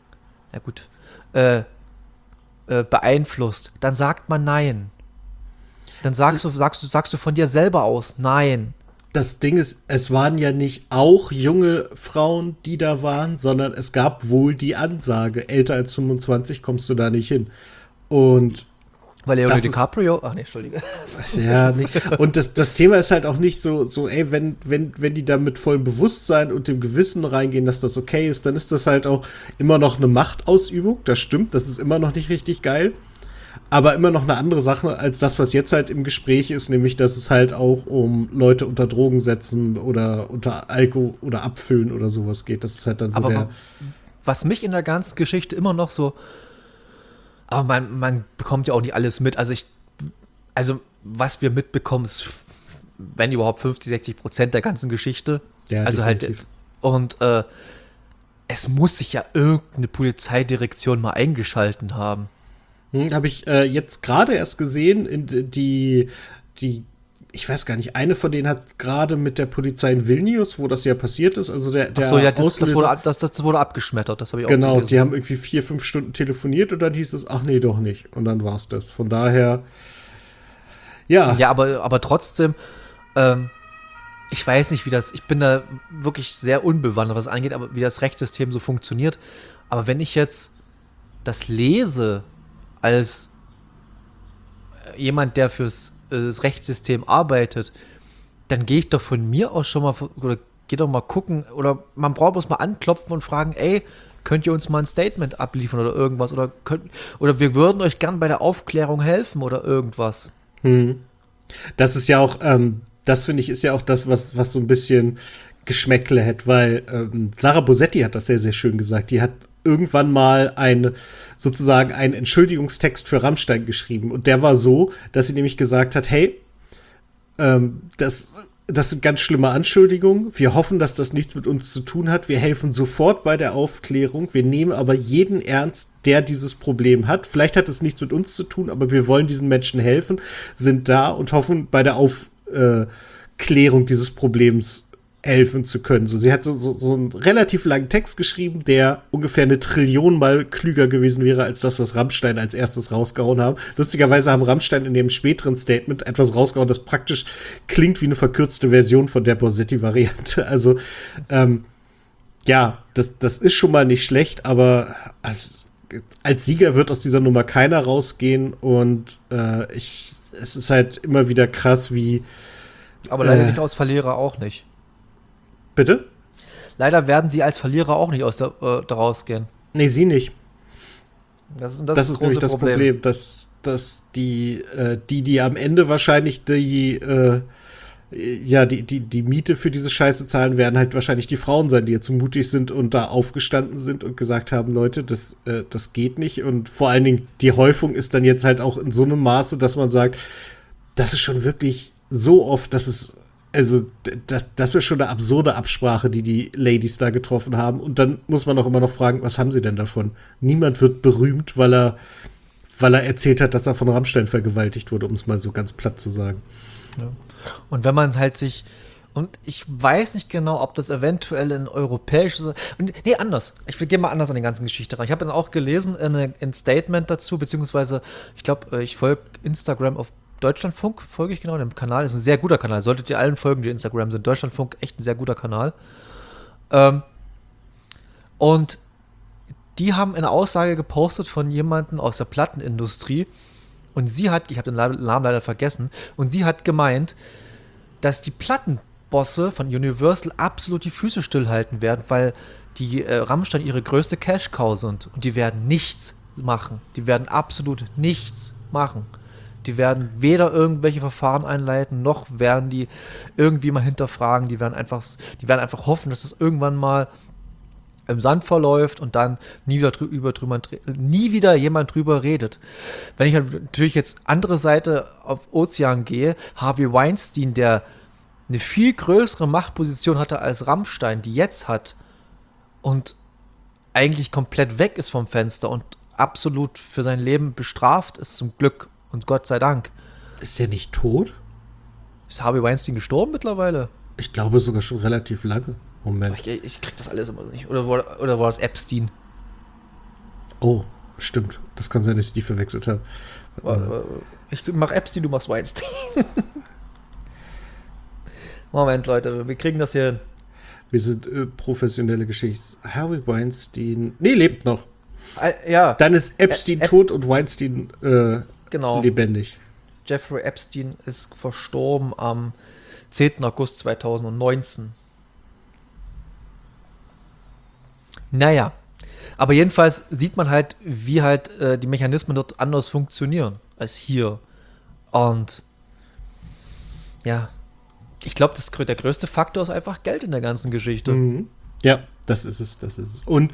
beeinflusst, dann sagt man nein. Dann sagst du von dir selber aus nein. Das Ding ist, es waren ja nicht auch junge Frauen, die da waren, sondern es gab wohl die Ansage, älter als 25 kommst du da nicht hin. Und weil Leonardo DiCaprio, Entschuldige. Ja, nee. Und das Thema ist halt auch nicht so, wenn die da mit vollem Bewusstsein und dem Gewissen reingehen, dass das okay ist, dann ist das halt auch immer noch eine Machtausübung. Das stimmt, das ist immer noch nicht richtig geil. Aber immer noch eine andere Sache als das, was jetzt halt im Gespräch ist, nämlich, dass es halt auch um Leute unter Drogen setzen oder unter Alkohol oder Abfüllen oder sowas geht. Das ist halt dann so aber was mich in der ganzen Geschichte immer noch so, aber man bekommt ja auch nicht alles mit. Also was wir mitbekommen, ist, wenn überhaupt 50-60% der ganzen Geschichte. Ja, also definitiv. Halt, und es muss sich ja irgendeine Polizeidirektion mal eingeschalten haben. Habe ich jetzt gerade erst gesehen, die, ich weiß gar nicht, eine von denen hat gerade mit der Polizei in Vilnius, wo das ja passiert ist, also der das wurde abgeschmettert, das habe ich auch gelesen. Genau, die haben irgendwie 4-5 Stunden telefoniert und dann hieß es, ach nee, doch nicht. Und dann war es das. Von daher, ja. Ja, aber trotzdem, ich weiß nicht, ich bin da wirklich sehr unbewandert, was angeht, aber wie das Rechtssystem so funktioniert. Aber wenn ich jetzt das lese, als jemand, der fürs Rechtssystem arbeitet, dann gehe ich doch von mir aus schon mal, oder geh doch mal gucken, oder man braucht bloß mal anklopfen und fragen, ey, könnt ihr uns mal ein Statement abliefern oder irgendwas, oder wir würden euch gern bei der Aufklärung helfen oder irgendwas. Das ist ja auch, das finde ich, ist ja auch das, was so ein bisschen Geschmäckle hat, weil Sarah Bosetti hat das sehr, sehr schön gesagt. Die hat irgendwann mal sozusagen einen Entschuldigungstext für Rammstein geschrieben. Und der war so, dass sie nämlich gesagt hat, hey, das sind ganz schlimme Anschuldigungen. Wir hoffen, dass das nichts mit uns zu tun hat. Wir helfen sofort bei der Aufklärung. Wir nehmen aber jeden ernst, der dieses Problem hat. Vielleicht hat es nichts mit uns zu tun, aber wir wollen diesen Menschen helfen, sind da und hoffen, bei der Aufklärung dieses Problems helfen zu können. So, sie hat so einen relativ langen Text geschrieben, der ungefähr 1 Trillion Mal klüger gewesen wäre als das, was Rammstein als erstes rausgehauen haben. Lustigerweise haben Rammstein in dem späteren Statement etwas rausgehauen, das praktisch klingt wie eine verkürzte Version von der Bosetti-Variante. Also, das ist schon mal nicht schlecht, aber als Sieger wird aus dieser Nummer keiner rausgehen und es ist halt immer wieder krass, wie Aber leider nicht aus Verlierer auch nicht. Bitte? Leider werden sie als Verlierer auch nicht da rausgehen. Nee, sie nicht. Das ist nämlich das Problem, dass die am Ende wahrscheinlich die Miete für diese Scheiße zahlen, werden halt wahrscheinlich die Frauen sein, die jetzt so mutig sind und da aufgestanden sind und gesagt haben, Leute, das geht nicht. Und vor allen Dingen, die Häufung ist dann jetzt halt auch in so einem Maße, dass man sagt, das ist schon wirklich so oft, das wäre schon eine absurde Absprache, die Ladies da getroffen haben. Und dann muss man auch immer noch fragen, was haben sie denn davon? Niemand wird berühmt, weil er erzählt hat, dass er von Rammstein vergewaltigt wurde, um es mal so ganz platt zu sagen. Ja. Und wenn man halt und ich weiß nicht genau, ob das eventuell in europäisches, nee, anders. Ich gehe mal anders an die ganze Geschichte ran. Ich habe dann auch gelesen, ein Statement dazu, beziehungsweise, ich glaube, ich folge Instagram auf Deutschlandfunk, folge ich genau, dem Kanal, ist ein sehr guter Kanal, solltet ihr allen folgen, die Instagram sind. Deutschlandfunk, echt ein sehr guter Kanal. Und die haben eine Aussage gepostet von jemandem aus der Plattenindustrie und ich habe den Namen leider vergessen, und sie hat gemeint, dass die Plattenbosse von Universal absolut die Füße stillhalten werden, weil die Rammstein ihre größte Cash-Cow sind und die werden nichts machen. Die werden absolut nichts machen. Die werden weder irgendwelche Verfahren einleiten, noch werden die irgendwie mal hinterfragen. Die werden einfach hoffen, dass es irgendwann mal im Sand verläuft und dann nie wieder jemand drüber redet. Wenn ich natürlich jetzt andere Seite auf Ozean gehe, Harvey Weinstein, der eine viel größere Machtposition hatte als Rammstein, die jetzt hat und eigentlich komplett weg ist vom Fenster und absolut für sein Leben bestraft ist, zum Glück und Gott sei Dank. Ist der nicht tot? Ist Harvey Weinstein gestorben mittlerweile? Ich glaube sogar schon relativ lange. Moment. Ich krieg das alles immer nicht. Oder war das Epstein? Oh, stimmt. Das kann sein, dass ich die verwechselt habe. Ich mach Epstein, du machst Weinstein. Moment, Leute, wir kriegen das hier hin. Wir sind professionelle Geschichts. Harvey Weinstein. Nee, lebt noch. Ja. Dann ist Epstein tot und Weinstein genau. Lebendig. Jeffrey Epstein ist verstorben am 10. August 2019. Naja, aber jedenfalls sieht man halt, wie halt die Mechanismen dort anders funktionieren als hier. Und ja, ich glaube, der größte Faktor ist einfach Geld in der ganzen Geschichte. Mhm. Ja, das ist es. Und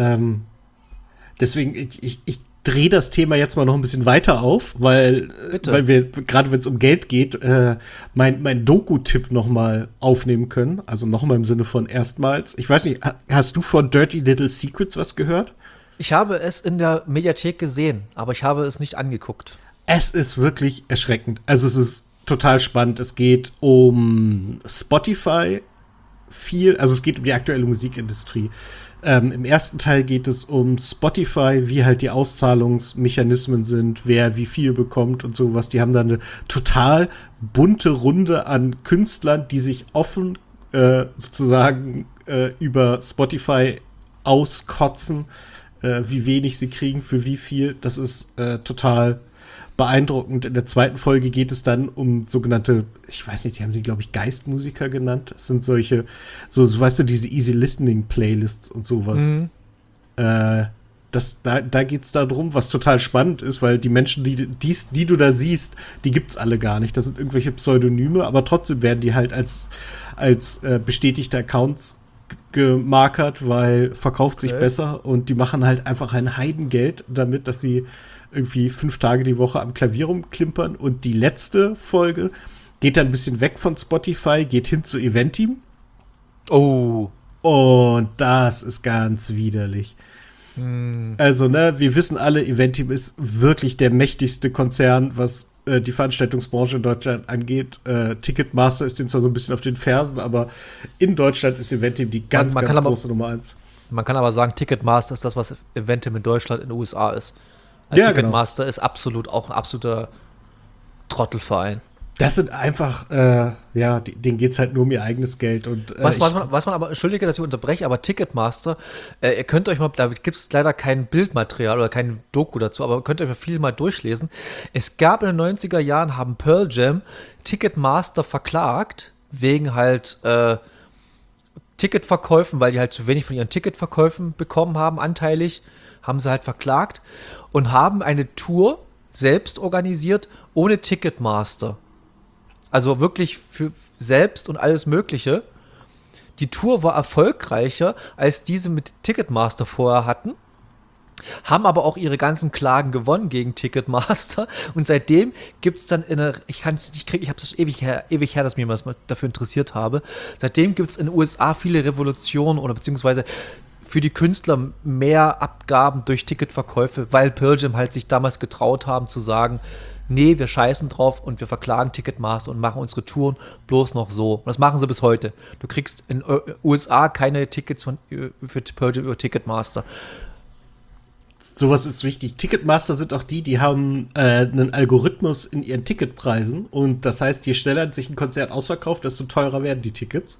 deswegen, ich drehe das Thema jetzt mal noch ein bisschen weiter auf, weil wir, gerade wenn es um Geld geht, mein Doku-Tipp noch mal aufnehmen können. Also noch mal im Sinne von erstmals. Ich weiß nicht, hast du von Dirty Little Secrets was gehört? Ich habe es in der Mediathek gesehen, aber ich habe es nicht angeguckt. Es ist wirklich erschreckend. Also es ist total spannend. Es geht um Spotify viel, also es geht um die aktuelle Musikindustrie. Im ersten Teil geht es um Spotify, wie halt die Auszahlungsmechanismen sind, wer wie viel bekommt und sowas. Die haben da eine total bunte Runde an Künstlern, die sich offen sozusagen über Spotify auskotzen, wie wenig sie kriegen, für wie viel. Das ist total beeindruckend. In der zweiten Folge geht es dann um sogenannte, ich weiß nicht, die haben sie, glaube ich, Geistmusiker genannt. Das sind solche, so weißt du, diese Easy Listening Playlists und sowas. Mhm. Da geht es darum, was total spannend ist, weil die Menschen, die du da siehst, die gibt's alle gar nicht. Das sind irgendwelche Pseudonyme, aber trotzdem werden die halt als bestätigte Accounts gemarkert, weil verkauft sich besser und die machen halt einfach ein Heidengeld damit, dass sie irgendwie 5 Tage die Woche am Klavier rumklimpern. Und die letzte Folge geht dann ein bisschen weg von Spotify, geht hin zu Eventim. Oh. Und das ist ganz widerlich. Also, ne, wir wissen alle, Eventim ist wirklich der mächtigste Konzern, was die Veranstaltungsbranche in Deutschland angeht. Ticketmaster ist denen zwar so ein bisschen auf den Fersen, aber in Deutschland ist Eventim die ganz große Nummer 1. Man kann aber sagen, Ticketmaster ist das, was Eventim in Deutschland in den USA ist. Ja, Ticketmaster ist auch ein absoluter Trottelverein. Das sind einfach, denen geht's halt nur um ihr eigenes Geld. Und, Was man aber, entschuldige, dass ich unterbreche, aber Ticketmaster, ihr könnt euch mal, da gibt es leider kein Bildmaterial oder kein Doku dazu, aber könnt euch mal viel mal durchlesen. Es gab in den 90er Jahren, haben Pearl Jam Ticketmaster verklagt, wegen halt Ticketverkäufen, weil die halt zu wenig von ihren Ticketverkäufen bekommen haben, anteilig, haben sie halt verklagt und haben eine Tour selbst organisiert, ohne Ticketmaster. Also wirklich für selbst und alles Mögliche. Die Tour war erfolgreicher, als diese mit Ticketmaster vorher hatten. Haben aber auch ihre ganzen Klagen gewonnen gegen Ticketmaster. Und seitdem gibt es dann ich kann es nicht kriegen, ich habe das ewig her, dass mir was dafür interessiert habe. Seitdem gibt es in den USA viele Revolutionen oder beziehungsweise für die Künstler mehr Abgaben durch Ticketverkäufe, weil Pearl Jam halt sich damals getraut haben zu sagen, nee, wir scheißen drauf und wir verklagen Ticketmaster und machen unsere Touren bloß noch so. Und das machen sie bis heute. Du kriegst in USA keine Tickets für Pearl Jam über Ticketmaster. Sowas ist wichtig. Ticketmaster sind auch die haben einen Algorithmus in ihren Ticketpreisen. Und das heißt, je schneller sich ein Konzert ausverkauft, desto teurer werden die Tickets.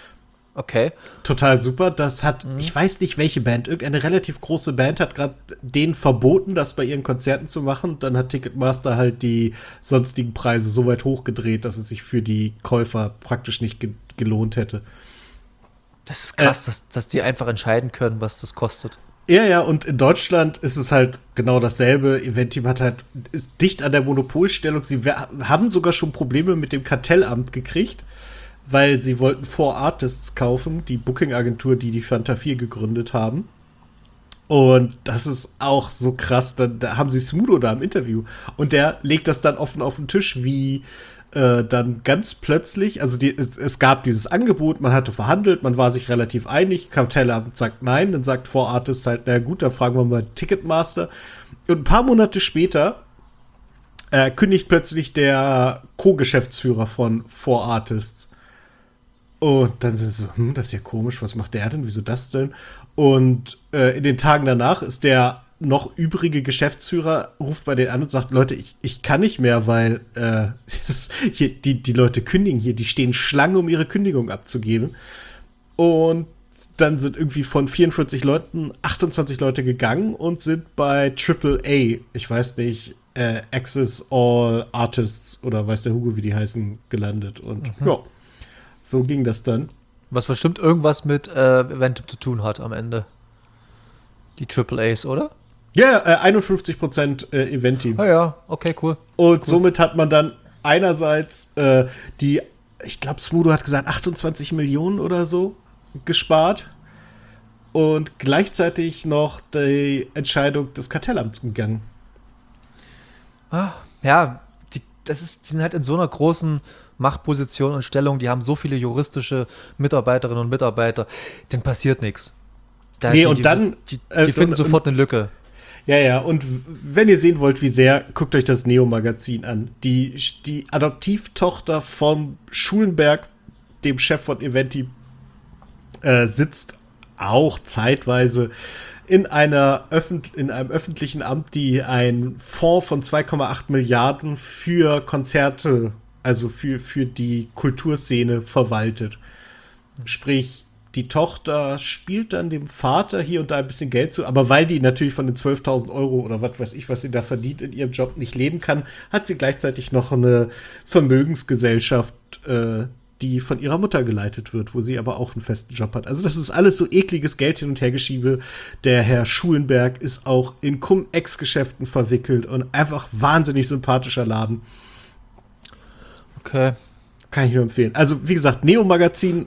Okay. Total super. Das hat, ich weiß nicht, welche Band, irgendeine relativ große Band hat gerade denen verboten, das bei ihren Konzerten zu machen. Dann hat Ticketmaster halt die sonstigen Preise so weit hochgedreht, dass es sich für die Käufer praktisch nicht gelohnt hätte. Das ist krass, dass die einfach entscheiden können, was das kostet. Ja, und in Deutschland ist es halt genau dasselbe. Eventim ist dicht an der Monopolstellung. Sie haben sogar schon Probleme mit dem Kartellamt gekriegt, weil sie wollten 4Artists kaufen, die Booking-Agentur, die Fanta 4 gegründet haben. Und das ist auch so krass. Da haben sie Smudo da im Interview. Und der legt das dann offen auf den Tisch, wie dann ganz plötzlich, also es gab dieses Angebot, man hatte verhandelt, man war sich relativ einig, Kartellamt sagt nein, dann sagt 4Artists halt, na gut, dann fragen wir mal Ticketmaster. Und ein paar Monate später kündigt plötzlich der Co-Geschäftsführer von 4Artists. Und dann sind sie so, das ist ja komisch, was macht der denn, wieso das denn? Und in den Tagen danach ist der noch übrige Geschäftsführer, ruft bei denen an und sagt, Leute, ich kann nicht mehr, weil hier, die Leute kündigen hier, die stehen Schlange, um ihre Kündigung abzugeben. Und dann sind irgendwie von 44 Leuten 28 Leute gegangen und sind bei AAA, ich weiß nicht, Access All Artists oder weiß der Hugo, wie die heißen, gelandet. Und ja, so ging das dann. Was bestimmt irgendwas mit Eventim zu tun hat am Ende. Die AAAs, oder? Ja, 51% Eventim. Ah ja, okay, cool. Und somit hat man dann einerseits ich glaube, Smudo hat gesagt, 28 Millionen oder so gespart und gleichzeitig noch die Entscheidung des Kartellamts gegangen. Ja, die sind halt in so einer großen Machtposition und Stellung, die haben so viele juristische Mitarbeiterinnen und Mitarbeiter, denen passiert nichts. Die finden sofort eine Lücke. Ja, und wenn ihr sehen wollt, wie sehr, guckt euch das Neo-Magazin an. Die Adoptivtochter von Schulenberg, dem Chef von Eventim, sitzt auch zeitweise in einem öffentlichen Amt, die einen Fonds von 2,8 Milliarden für Konzerte, also für die Kulturszene verwaltet. Sprich, die Tochter spielt dann dem Vater hier und da ein bisschen Geld zu, aber weil die natürlich von den 12.000 Euro oder was weiß ich, was sie da verdient in ihrem Job nicht leben kann, hat sie gleichzeitig noch eine Vermögensgesellschaft, die von ihrer Mutter geleitet wird, wo sie aber auch einen festen Job hat. Also das ist alles so ekliges Geld hin und her geschiebe. Der Herr Schulenberg ist auch in Cum-Ex-Geschäften verwickelt und einfach wahnsinnig sympathischer Laden. Okay. Kann ich nur empfehlen. Also, wie gesagt, Neo-Magazin.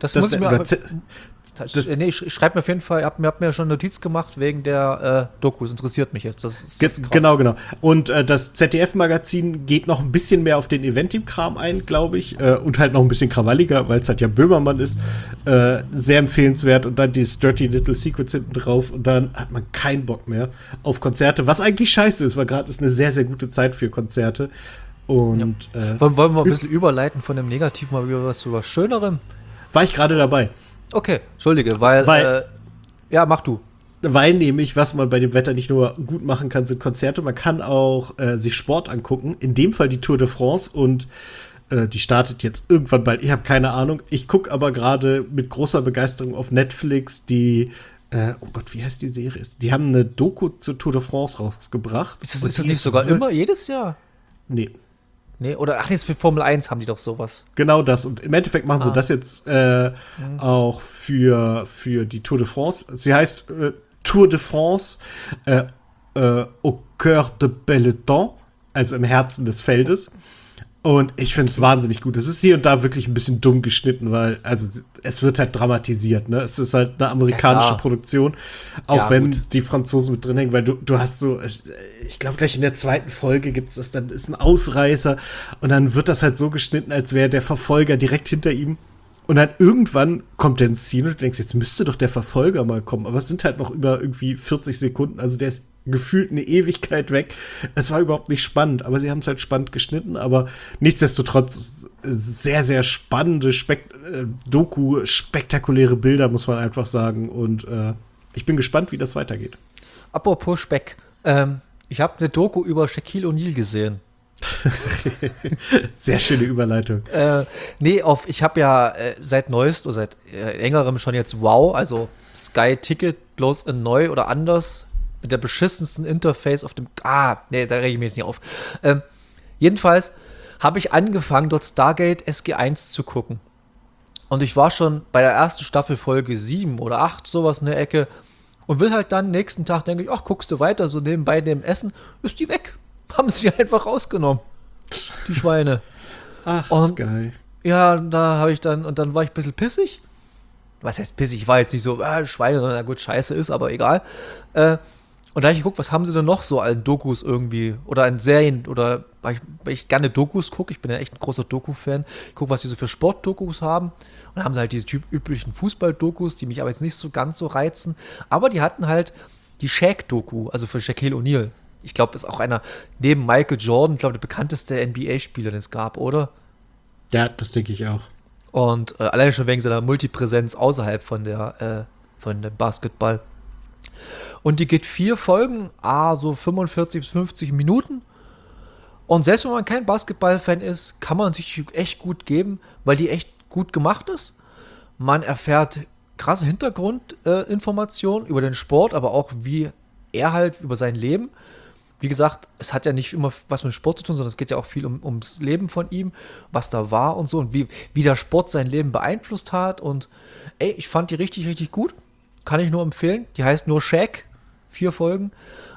Ich schreibe mir auf jeden Fall, ich hab mir schon Notiz gemacht wegen der Dokus. Interessiert mich jetzt. Das ist krass. Genau. Und das ZDF-Magazin geht noch ein bisschen mehr auf den Eventim-Kram ein, glaube ich. Und halt noch ein bisschen krawalliger, weil es halt ja Böhmermann ist. Sehr empfehlenswert. Und dann die Dirty Little Secrets hinten drauf. Und dann hat man keinen Bock mehr auf Konzerte. Was eigentlich scheiße ist, weil gerade ist eine sehr, sehr gute Zeit für Konzerte. Und wollen wir mal ein bisschen überleiten von dem Negativen mal wieder was zu was Schönerem? War ich gerade dabei. Okay, entschuldige, weil ja, mach du. Weil nämlich, was man bei dem Wetter nicht nur gut machen kann, sind Konzerte. Man kann auch sich Sport angucken. In dem Fall die Tour de France. Und Die startet jetzt irgendwann bald. Ich habe keine Ahnung. Ich gucke aber gerade mit großer Begeisterung auf Netflix die oh Gott, wie heißt die Serie? Die haben eine Doku zur Tour de France rausgebracht. Ist das nicht sogar immer jedes Jahr? Nee. Nee, oder ach, jetzt für Formel 1 haben die doch sowas. Genau das. Und im Endeffekt machen sie das jetzt auch für die Tour de France. Sie heißt Tour de France au cœur de peloton, also im Herzen des Feldes. Und ich finde es wahnsinnig gut. Es ist hier und da wirklich ein bisschen dumm geschnitten, weil, also es wird halt dramatisiert, ne? Es ist halt eine amerikanische Produktion, auch wenn die Franzosen mit drin hängen, weil du hast so, ich glaube gleich in der zweiten Folge gibt's das, dann ist ein Ausreißer und dann wird das halt so geschnitten, als wäre der Verfolger direkt hinter ihm. Und dann irgendwann kommt der ins Ziel und du denkst, jetzt müsste doch der Verfolger mal kommen. Aber es sind halt noch über irgendwie 40 Sekunden, also der ist gefühlt eine Ewigkeit weg. Es war überhaupt nicht spannend, aber sie haben es halt spannend geschnitten, aber nichtsdestotrotz sehr, sehr spannende Doku, spektakuläre Bilder, muss man einfach sagen. Und ich bin gespannt, wie das weitergeht. Apropos Speck, ich habe eine Doku über Shaquille O'Neal gesehen. Sehr schöne Überleitung. Ich habe ja seit neuest oder seit längerem schon jetzt Wow, also Sky Ticket, bloß in neu oder anders, mit der beschissensten Interface auf dem. Da rege ich mich jetzt nicht auf. Jedenfalls habe ich angefangen, dort Stargate SG1 zu gucken. Und ich war schon bei der ersten Staffel Folge 7 oder 8, sowas in der Ecke. Und will halt dann nächsten Tag, denke ich, ach, guckst du weiter, so nebenbei dem Essen, ist die weg. Haben sie einfach rausgenommen. Die Schweine. Ach, das ist geil. Ja, da habe ich dann war ich ein bisschen pissig. Was heißt pissig? Ich war jetzt nicht so, Schweine, sondern na gut, scheiße ist, aber egal. Und da habe ich geguckt, was haben sie denn noch so an Dokus irgendwie oder an Serien oder weil ich gerne Dokus gucke, ich bin ja echt ein großer Doku-Fan, ich gucke, was sie so für Sportdokus haben und dann haben sie halt diese üblichen Fußball-Dokus, die mich aber jetzt nicht so ganz so reizen, aber die hatten halt die Shaq-Doku, also für Shaquille O'Neal. Ich glaube, ist auch einer, neben Michael Jordan, ich glaube, der bekannteste NBA-Spieler, den es gab, oder? Ja, das denke ich auch. Und alleine schon wegen seiner Multipräsenz außerhalb von dem Basketball. Und die geht 4 Folgen, so 45 bis 50 Minuten. Und selbst wenn man kein Basketball-Fan ist, kann man sich echt gut geben, weil die echt gut gemacht ist. Man erfährt krasse Hintergrundinformationen über den Sport, aber auch wie er halt über sein Leben. Wie gesagt, es hat ja nicht immer was mit Sport zu tun, sondern es geht ja auch viel ums Leben von ihm, was da war und so und wie der Sport sein Leben beeinflusst hat. Und ich fand die richtig, richtig gut. Kann ich nur empfehlen. Die heißt nur Shaq. 4 Folgen.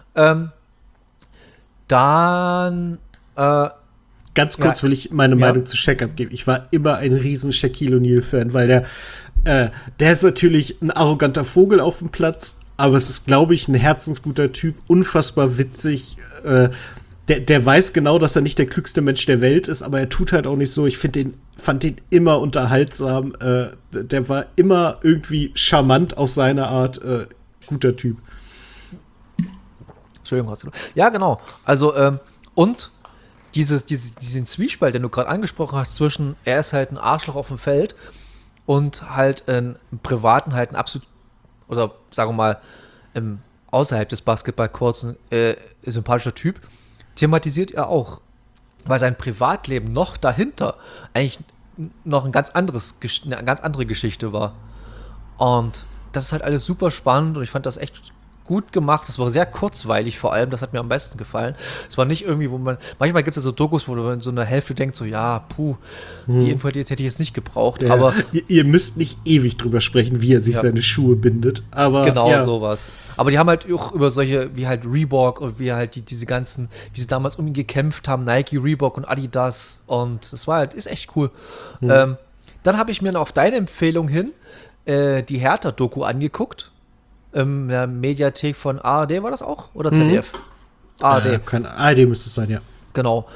Dann ganz kurz will ich meine Meinung zu Shaq abgeben. Ich war immer ein riesen Shaquille O'Neal-Fan, weil der ist natürlich ein arroganter Vogel auf dem Platz, aber es ist, glaube ich, ein herzensguter Typ, unfassbar witzig. Der weiß genau, dass er nicht der klügste Mensch der Welt ist, aber er tut halt auch nicht so. Ich fand den immer unterhaltsam. Der war immer irgendwie charmant aus seiner Art. Guter Typ. Entschuldigung, hast du. Ja, genau. Also, und diesen Zwiespalt, den du gerade angesprochen hast, zwischen er ist halt ein Arschloch auf dem Feld und halt im Privaten halt ein absolut, oder sagen wir mal, außerhalb des Basketballcourts ein sympathischer Typ, thematisiert er auch. Weil sein Privatleben noch dahinter eigentlich noch eine ganz andere Geschichte war. Und das ist halt alles super spannend und ich fand das echt gut gemacht. Das war sehr kurzweilig vor allem, das hat mir am besten gefallen. Es war nicht irgendwie, manchmal gibt es ja so Dokus, wo man in so einer Hälfte denkt, so die Info hätte ich jetzt nicht gebraucht, ja, aber ihr müsst nicht ewig drüber sprechen, wie er sich seine Schuhe bindet, aber genau sowas. Aber die haben halt auch über solche, wie halt Reebok und wie halt diese ganzen, wie sie damals um ihn gekämpft haben, Nike, Reebok und Adidas und das war halt, ist echt cool. Dann habe ich mir noch auf deine Empfehlung hin die Hertha-Doku angeguckt. In der Mediathek von ARD war das auch? Oder ZDF? ARD. ARD müsste es sein, ja. Genau.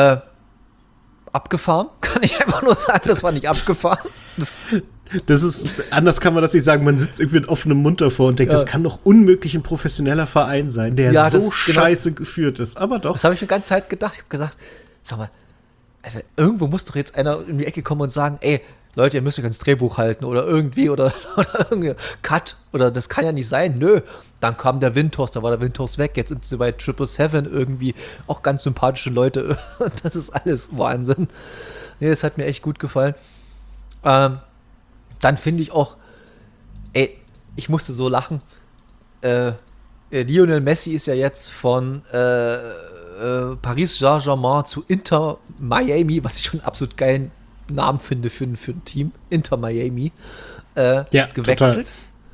Abgefahren, kann ich einfach nur sagen, das war nicht abgefahren. Das ist, anders kann man das nicht sagen, man sitzt irgendwie mit offenem Mund davor und denkt, das kann doch unmöglich ein professioneller Verein sein, der so scheiße geführt ist. Aber doch. Das habe ich mir die ganze Zeit gedacht. Ich habe gesagt, sag mal, also irgendwo muss doch jetzt einer in die Ecke kommen und sagen, ey, Leute, ihr müsst euch ans Drehbuch halten oder irgendwie oder irgendwie Cut oder das kann ja nicht sein. Nö, dann kam der Windhorst, da war der Windhorst weg. Jetzt sind sie bei 777 irgendwie auch ganz sympathische Leute. Das ist alles Wahnsinn. Nee, das hat mir echt gut gefallen. Dann finde ich auch, ich musste so lachen. Lionel Messi ist ja jetzt von Paris Saint-Germain zu Inter Miami, was ich schon einen absolut geilen Namen finde für ein Team. Inter Miami. Gewechselt.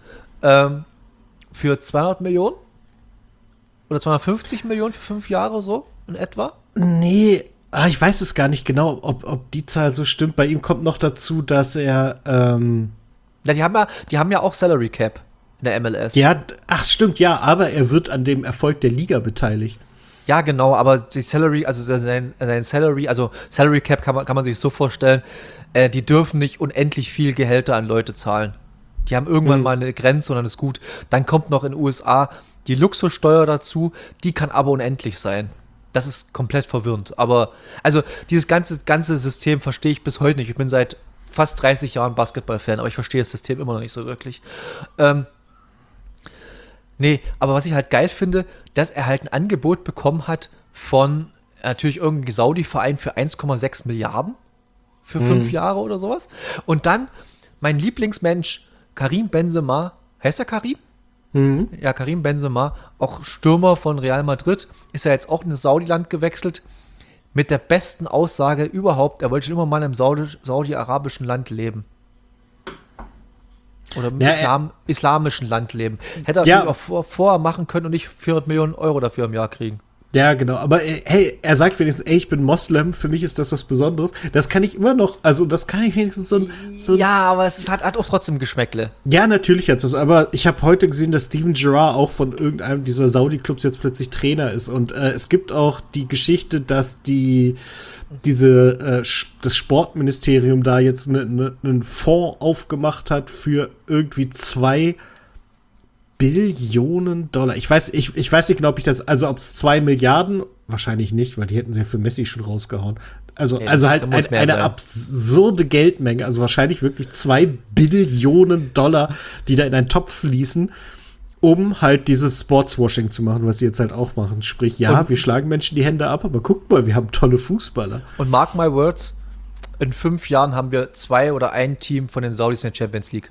Für 200 Millionen? Oder 250 Millionen für 5 Jahre so in etwa? Nee, ich weiß es gar nicht genau, ob die Zahl so stimmt. Bei ihm kommt noch dazu, dass er Ja, die haben ja auch Salary Cap in der MLS. ja, ach stimmt, ja, aber er wird an dem Erfolg der Liga beteiligt. Ja, genau, aber die Salary, also sein Salary, also Salary Cap kann man sich so vorstellen, die dürfen nicht unendlich viel Gehälter an Leute zahlen. Die haben irgendwann mal eine Grenze und dann ist gut. Dann kommt noch in den USA die Luxussteuer dazu, die kann aber unendlich sein. Das ist komplett verwirrend. Aber, also, dieses ganze System verstehe ich bis heute nicht. Ich bin seit fast 30 Jahren Basketball-Fan, aber ich verstehe das System immer noch nicht so wirklich. Nee, aber was ich halt geil finde, dass er halt ein Angebot bekommen hat von natürlich irgendeinem Saudi-Verein für 1,6 Milliarden für 5 Jahre oder sowas. Und dann mein Lieblingsmensch, Karim Benzema, heißt er Karim? Ja, Karim Benzema, auch Stürmer von Real Madrid, ist ja jetzt auch in das Saudi-Land gewechselt, mit der besten Aussage überhaupt, er wollte schon immer mal im saudi-arabischen Land leben. Oder im islamischen Land leben. Hätte er natürlich auch vorher machen können und nicht 400 Millionen Euro dafür im Jahr kriegen. Ja, genau. Aber hey, er sagt wenigstens, ich bin Moslem, für mich ist das was Besonderes. Das kann ich immer noch, also das kann ich wenigstens so ja, aber es hat auch trotzdem Geschmäckle. Ja, natürlich hat's das. Aber ich habe heute gesehen, dass Steven Gerrard auch von irgendeinem dieser Saudi-Clubs jetzt plötzlich Trainer ist. Und es gibt auch die Geschichte, dass das Sportministerium da jetzt einen Fonds aufgemacht hat für irgendwie 2 Billionen Dollar. Ich weiß nicht genau, ob es 2 Milliarden, wahrscheinlich nicht, weil die hätten sie ja für Messi schon rausgehauen. Also halt eine absurde Geldmenge, also wahrscheinlich wirklich 2 Billionen Dollar, die da in einen Topf fließen, um halt dieses Sportswashing zu machen, was sie jetzt halt auch machen. Sprich, ja, wir schlagen Menschen die Hände ab, aber guck mal, wir haben tolle Fußballer. Und mark my words, in 5 Jahren haben wir 2 oder ein Team von den Saudis in der Champions League.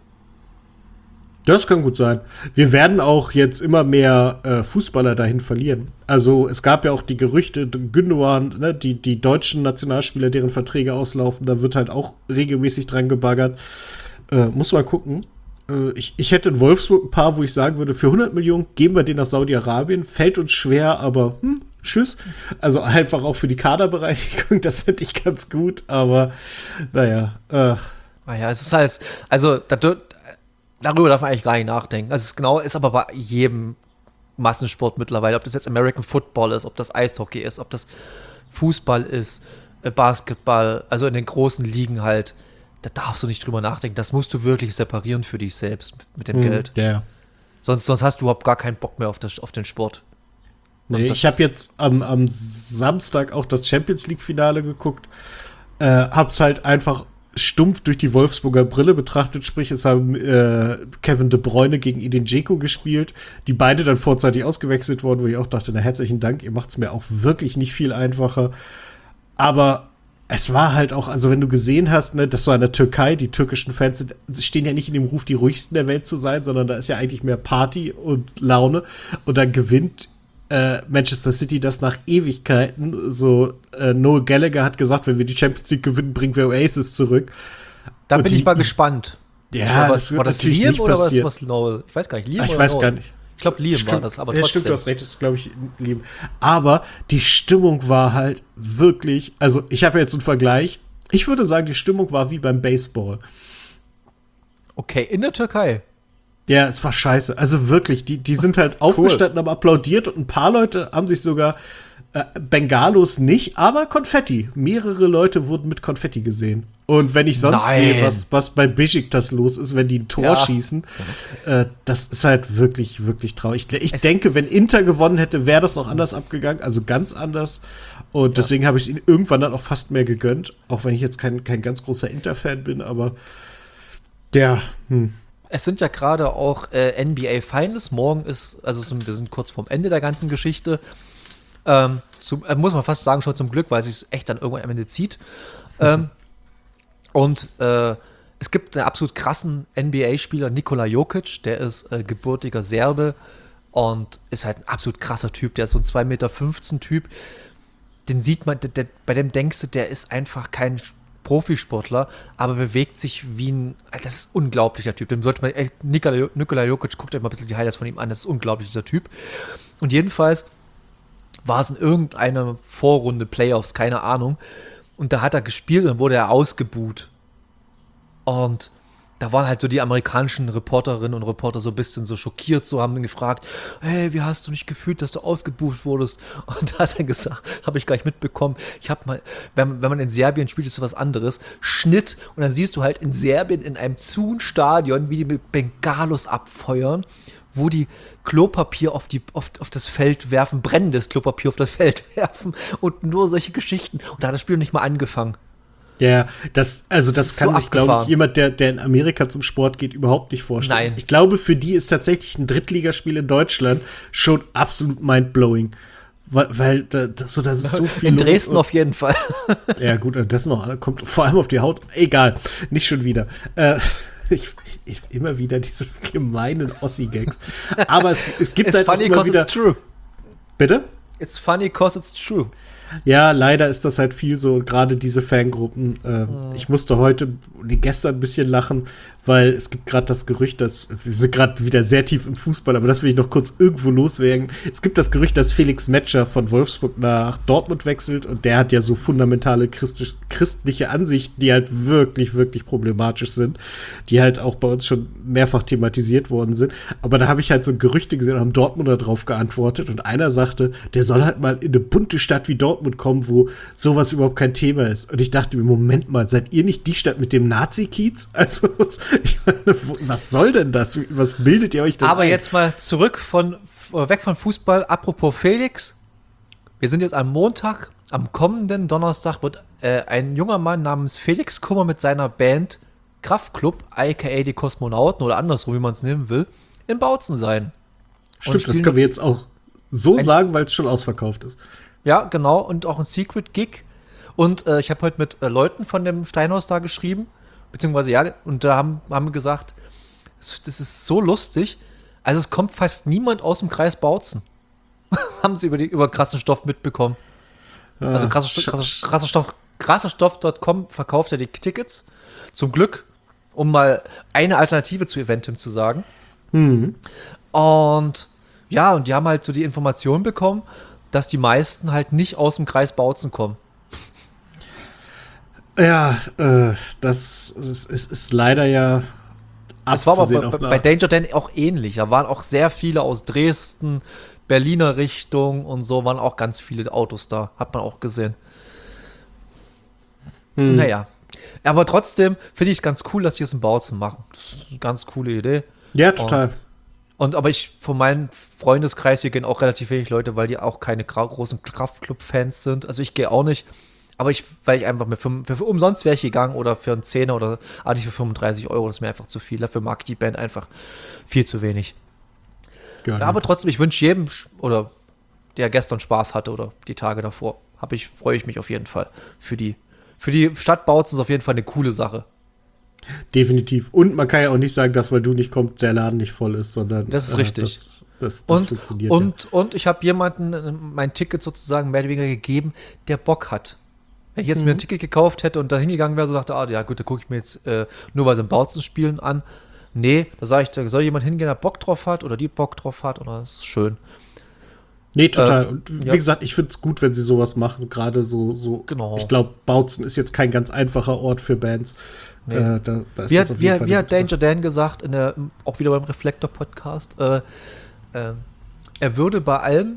Das kann gut sein. Wir werden auch jetzt immer mehr Fußballer dahin verlieren. Also es gab ja auch die Gerüchte, Gündogan, ne, die deutschen Nationalspieler, deren Verträge auslaufen, da wird halt auch regelmäßig dran gebaggert. Muss mal gucken. Ich hätte in Wolfsburg ein paar, wo ich sagen würde, für 100 Millionen geben wir den nach Saudi-Arabien. Fällt uns schwer, aber tschüss. Also einfach auch für die Kaderbereinigung, das hätte ich ganz gut, aber naja. Naja, es ist halt, also darüber darf man eigentlich gar nicht nachdenken. Also es ist aber bei jedem Massensport mittlerweile, ob das jetzt American Football ist, ob das Eishockey ist, ob das Fußball ist, Basketball, also in den großen Ligen halt, da darfst du nicht drüber nachdenken. Das musst du wirklich separieren für dich selbst mit dem Geld. Ja. Sonst hast du überhaupt gar keinen Bock mehr auf den Sport. Nee, ich habe jetzt am Samstag auch das Champions-League-Finale geguckt. Hab's halt einfach stumpf durch die Wolfsburger Brille betrachtet, sprich, es haben Kevin De Bruyne gegen Edin Dzeko gespielt, die beide dann vorzeitig ausgewechselt wurden, wo ich auch dachte, na, herzlichen Dank, ihr macht's mir auch wirklich nicht viel einfacher. Aber es war halt auch, also wenn du gesehen hast, ne, dass so an der Türkei, die türkischen Fans stehen ja nicht in dem Ruf, die ruhigsten der Welt zu sein, sondern da ist ja eigentlich mehr Party und Laune. Und dann gewinnt Manchester City das nach Ewigkeiten. So, Noel Gallagher hat gesagt, wenn wir die Champions League gewinnen, bringen wir Oasis zurück. Da bin ich mal gespannt. Ja, war das Liam oder was Noel? Ich weiß gar nicht. Liam ich weiß Noel? Gar nicht. Ich glaube, Liam war das, aber trotzdem. Stimmt, du hast recht, das ist, glaube ich, Liam. Aber die Stimmung war halt wirklich, also ich habe jetzt einen Vergleich. Ich würde sagen, die Stimmung war wie beim Baseball. Okay, in der Türkei. Ja, es war scheiße. Also wirklich, die sind halt aufgestanden, haben applaudiert und ein paar Leute haben sich sogar Bengalos nicht, aber Konfetti. Mehrere Leute wurden mit Konfetti gesehen. Und wenn ich sonst sehe, was bei Besiktas los ist, wenn die ein Tor schießen, das ist halt wirklich, wirklich traurig. Ich denke, wenn Inter gewonnen hätte, wäre das noch anders abgegangen, also ganz anders. Und deswegen habe ich es ihnen irgendwann dann auch fast mehr gegönnt, auch wenn ich jetzt kein ganz großer Inter-Fan bin, aber Es sind ja gerade auch NBA Finals. Morgen ist, also wir sind kurz vorm Ende der ganzen Geschichte. Muss man fast sagen, schon zum Glück, weil es sich echt dann irgendwann am Ende zieht. Und es gibt einen absolut krassen NBA-Spieler, Nikola Jokic, der ist gebürtiger Serbe und ist halt ein absolut krasser Typ. Der ist so ein 2,15 Meter Typ. Den sieht man, bei dem denkst du, der ist einfach kein Profisportler, aber bewegt sich wie ein, das ist ein unglaublicher Typ. Dem sollte man, Nikola Jokic, guckt euch mal ein bisschen die Highlights von ihm an, das ist ein unglaublicher Typ. Und jedenfalls war es in irgendeiner Vorrunde, Playoffs, keine Ahnung, und da hat er gespielt und wurde er ausgebuht. Und da waren halt so die amerikanischen Reporterinnen und Reporter so ein bisschen so schockiert, so haben ihn gefragt, hey, wie hast du nicht gefühlt, dass du ausgebucht wurdest? Und da hat er gesagt, habe ich gar nicht mitbekommen, ich habe mal, wenn man in Serbien spielt, ist was anderes, Schnitt, und dann siehst du halt in Serbien in einem Stadion, wie die mit Bengalos abfeuern, wo die Klopapier auf das Feld werfen, brennendes Klopapier auf das Feld werfen und nur solche Geschichten. Und da hat das Spiel noch nicht mal angefangen. Ja, das kann so sich, glaube abgefahren. ich, jemand, der in Amerika zum Sport geht, überhaupt nicht vorstellen. Nein. Ich glaube, für die ist tatsächlich ein Drittligaspiel in Deutschland schon absolut mindblowing. Weil das ist so viel In los Dresden und- auf jeden Fall. Ja, gut, das noch kommt vor allem auf die Haut. Egal, nicht schon wieder. Ich immer wieder diese gemeinen Ossi-Gags. Aber es gibt It's halt auch funny immer because wieder. it's true. Bitte? It's funny because it's true. Ja, leider ist das halt viel so, gerade diese Fangruppen. Ich musste gestern ein bisschen lachen, weil es gibt gerade das Gerücht, dass, wir sind gerade wieder sehr tief im Fußball, aber das will ich noch kurz irgendwo loswerden. Es gibt das Gerücht, dass Felix Metscher von Wolfsburg nach Dortmund wechselt und der hat ja so fundamentale christliche Ansichten, die halt wirklich, wirklich problematisch sind, die halt auch bei uns schon mehrfach thematisiert worden sind. Aber da habe ich halt so Gerüchte gesehen und haben Dortmunder drauf geantwortet und einer sagte, der soll halt mal in eine bunte Stadt wie Dortmund kommen, wo sowas überhaupt kein Thema ist. Und ich dachte mir, Moment mal, seid ihr nicht die Stadt mit dem Nazi-Kiez? Also, ich meine, was soll denn das? Was bildet ihr euch denn Aber ein? jetzt mal weg von Fußball. Apropos Felix. Wir sind jetzt am Montag. Am kommenden Donnerstag wird ein junger Mann namens Felix Kummer mit seiner Band Kraftklub, aka die Kosmonauten oder andersrum, wie man es nehmen will, in Bautzen sein. Stimmt, das können wir jetzt auch so sagen, weil es schon ausverkauft ist. Ja, genau. Und auch ein Secret-Gig. Und ich habe heute mit Leuten von dem Steinhaus da geschrieben. Beziehungsweise, ja, und da haben wir gesagt, das ist so lustig. Also es kommt fast niemand aus dem Kreis Bautzen. Haben sie über krassen Stoff mitbekommen. Also krasserstoff.com verkauft ja die Tickets. Zum Glück, um mal eine Alternative zu Eventim zu sagen. Und ja, und die haben halt so die Information bekommen, dass die meisten halt nicht aus dem Kreis Bautzen kommen. Ja, das ist leider ja Das war abzusehen aber auf bei Danger Dan auch ähnlich. Da waren auch sehr viele aus Dresden, Berliner Richtung und so, waren auch ganz viele Autos da. Hat man auch gesehen. Naja. Aber trotzdem finde ich es ganz cool, dass die es in Bautzen machen. Das ist eine ganz coole Idee. Ja, total. Aber von meinem Freundeskreis hier gehen auch relativ wenig Leute, weil die auch keine großen Kraftclub-Fans sind. Also ich gehe auch nicht. Aber weil ich einfach für umsonst wäre ich gegangen oder für einen Zehner oder nicht für 35 Euro. Das ist mir einfach zu viel. Dafür mag ich die Band einfach viel zu wenig. Ja, Ja, aber trotzdem, ich wünsche jedem, oder der gestern Spaß hatte oder die Tage davor, freue ich mich auf jeden Fall. Für die Stadt Bautzen ist auf jeden Fall eine coole Sache. Definitiv. Und man kann ja auch nicht sagen, dass, weil du nicht kommst, der Laden nicht voll ist, sondern Das ist richtig. Das Und, funktioniert. und ich habe jemanden mein Ticket sozusagen mehr oder weniger gegeben, der Bock hat. Wenn ich jetzt mir ein Ticket gekauft hätte und da hingegangen wäre, so dachte, ja gut, da gucke ich mir jetzt nur weil sie im Bautzen spielen an. Nee, da sage ich, da soll jemand hingehen, der Bock drauf hat oder die Bock drauf hat, oder das ist schön. Nee, total. Und wie ja. gesagt, ich finde es gut, wenn sie sowas machen. Gerade so. Genau. Ich glaube, Bautzen ist jetzt kein ganz einfacher Ort für Bands. Nee. Da ist Wie das hat, auf jeden Fall wie eine hat gute Danger Dan gesagt, auch wieder beim Reflektor-Podcast, er würde bei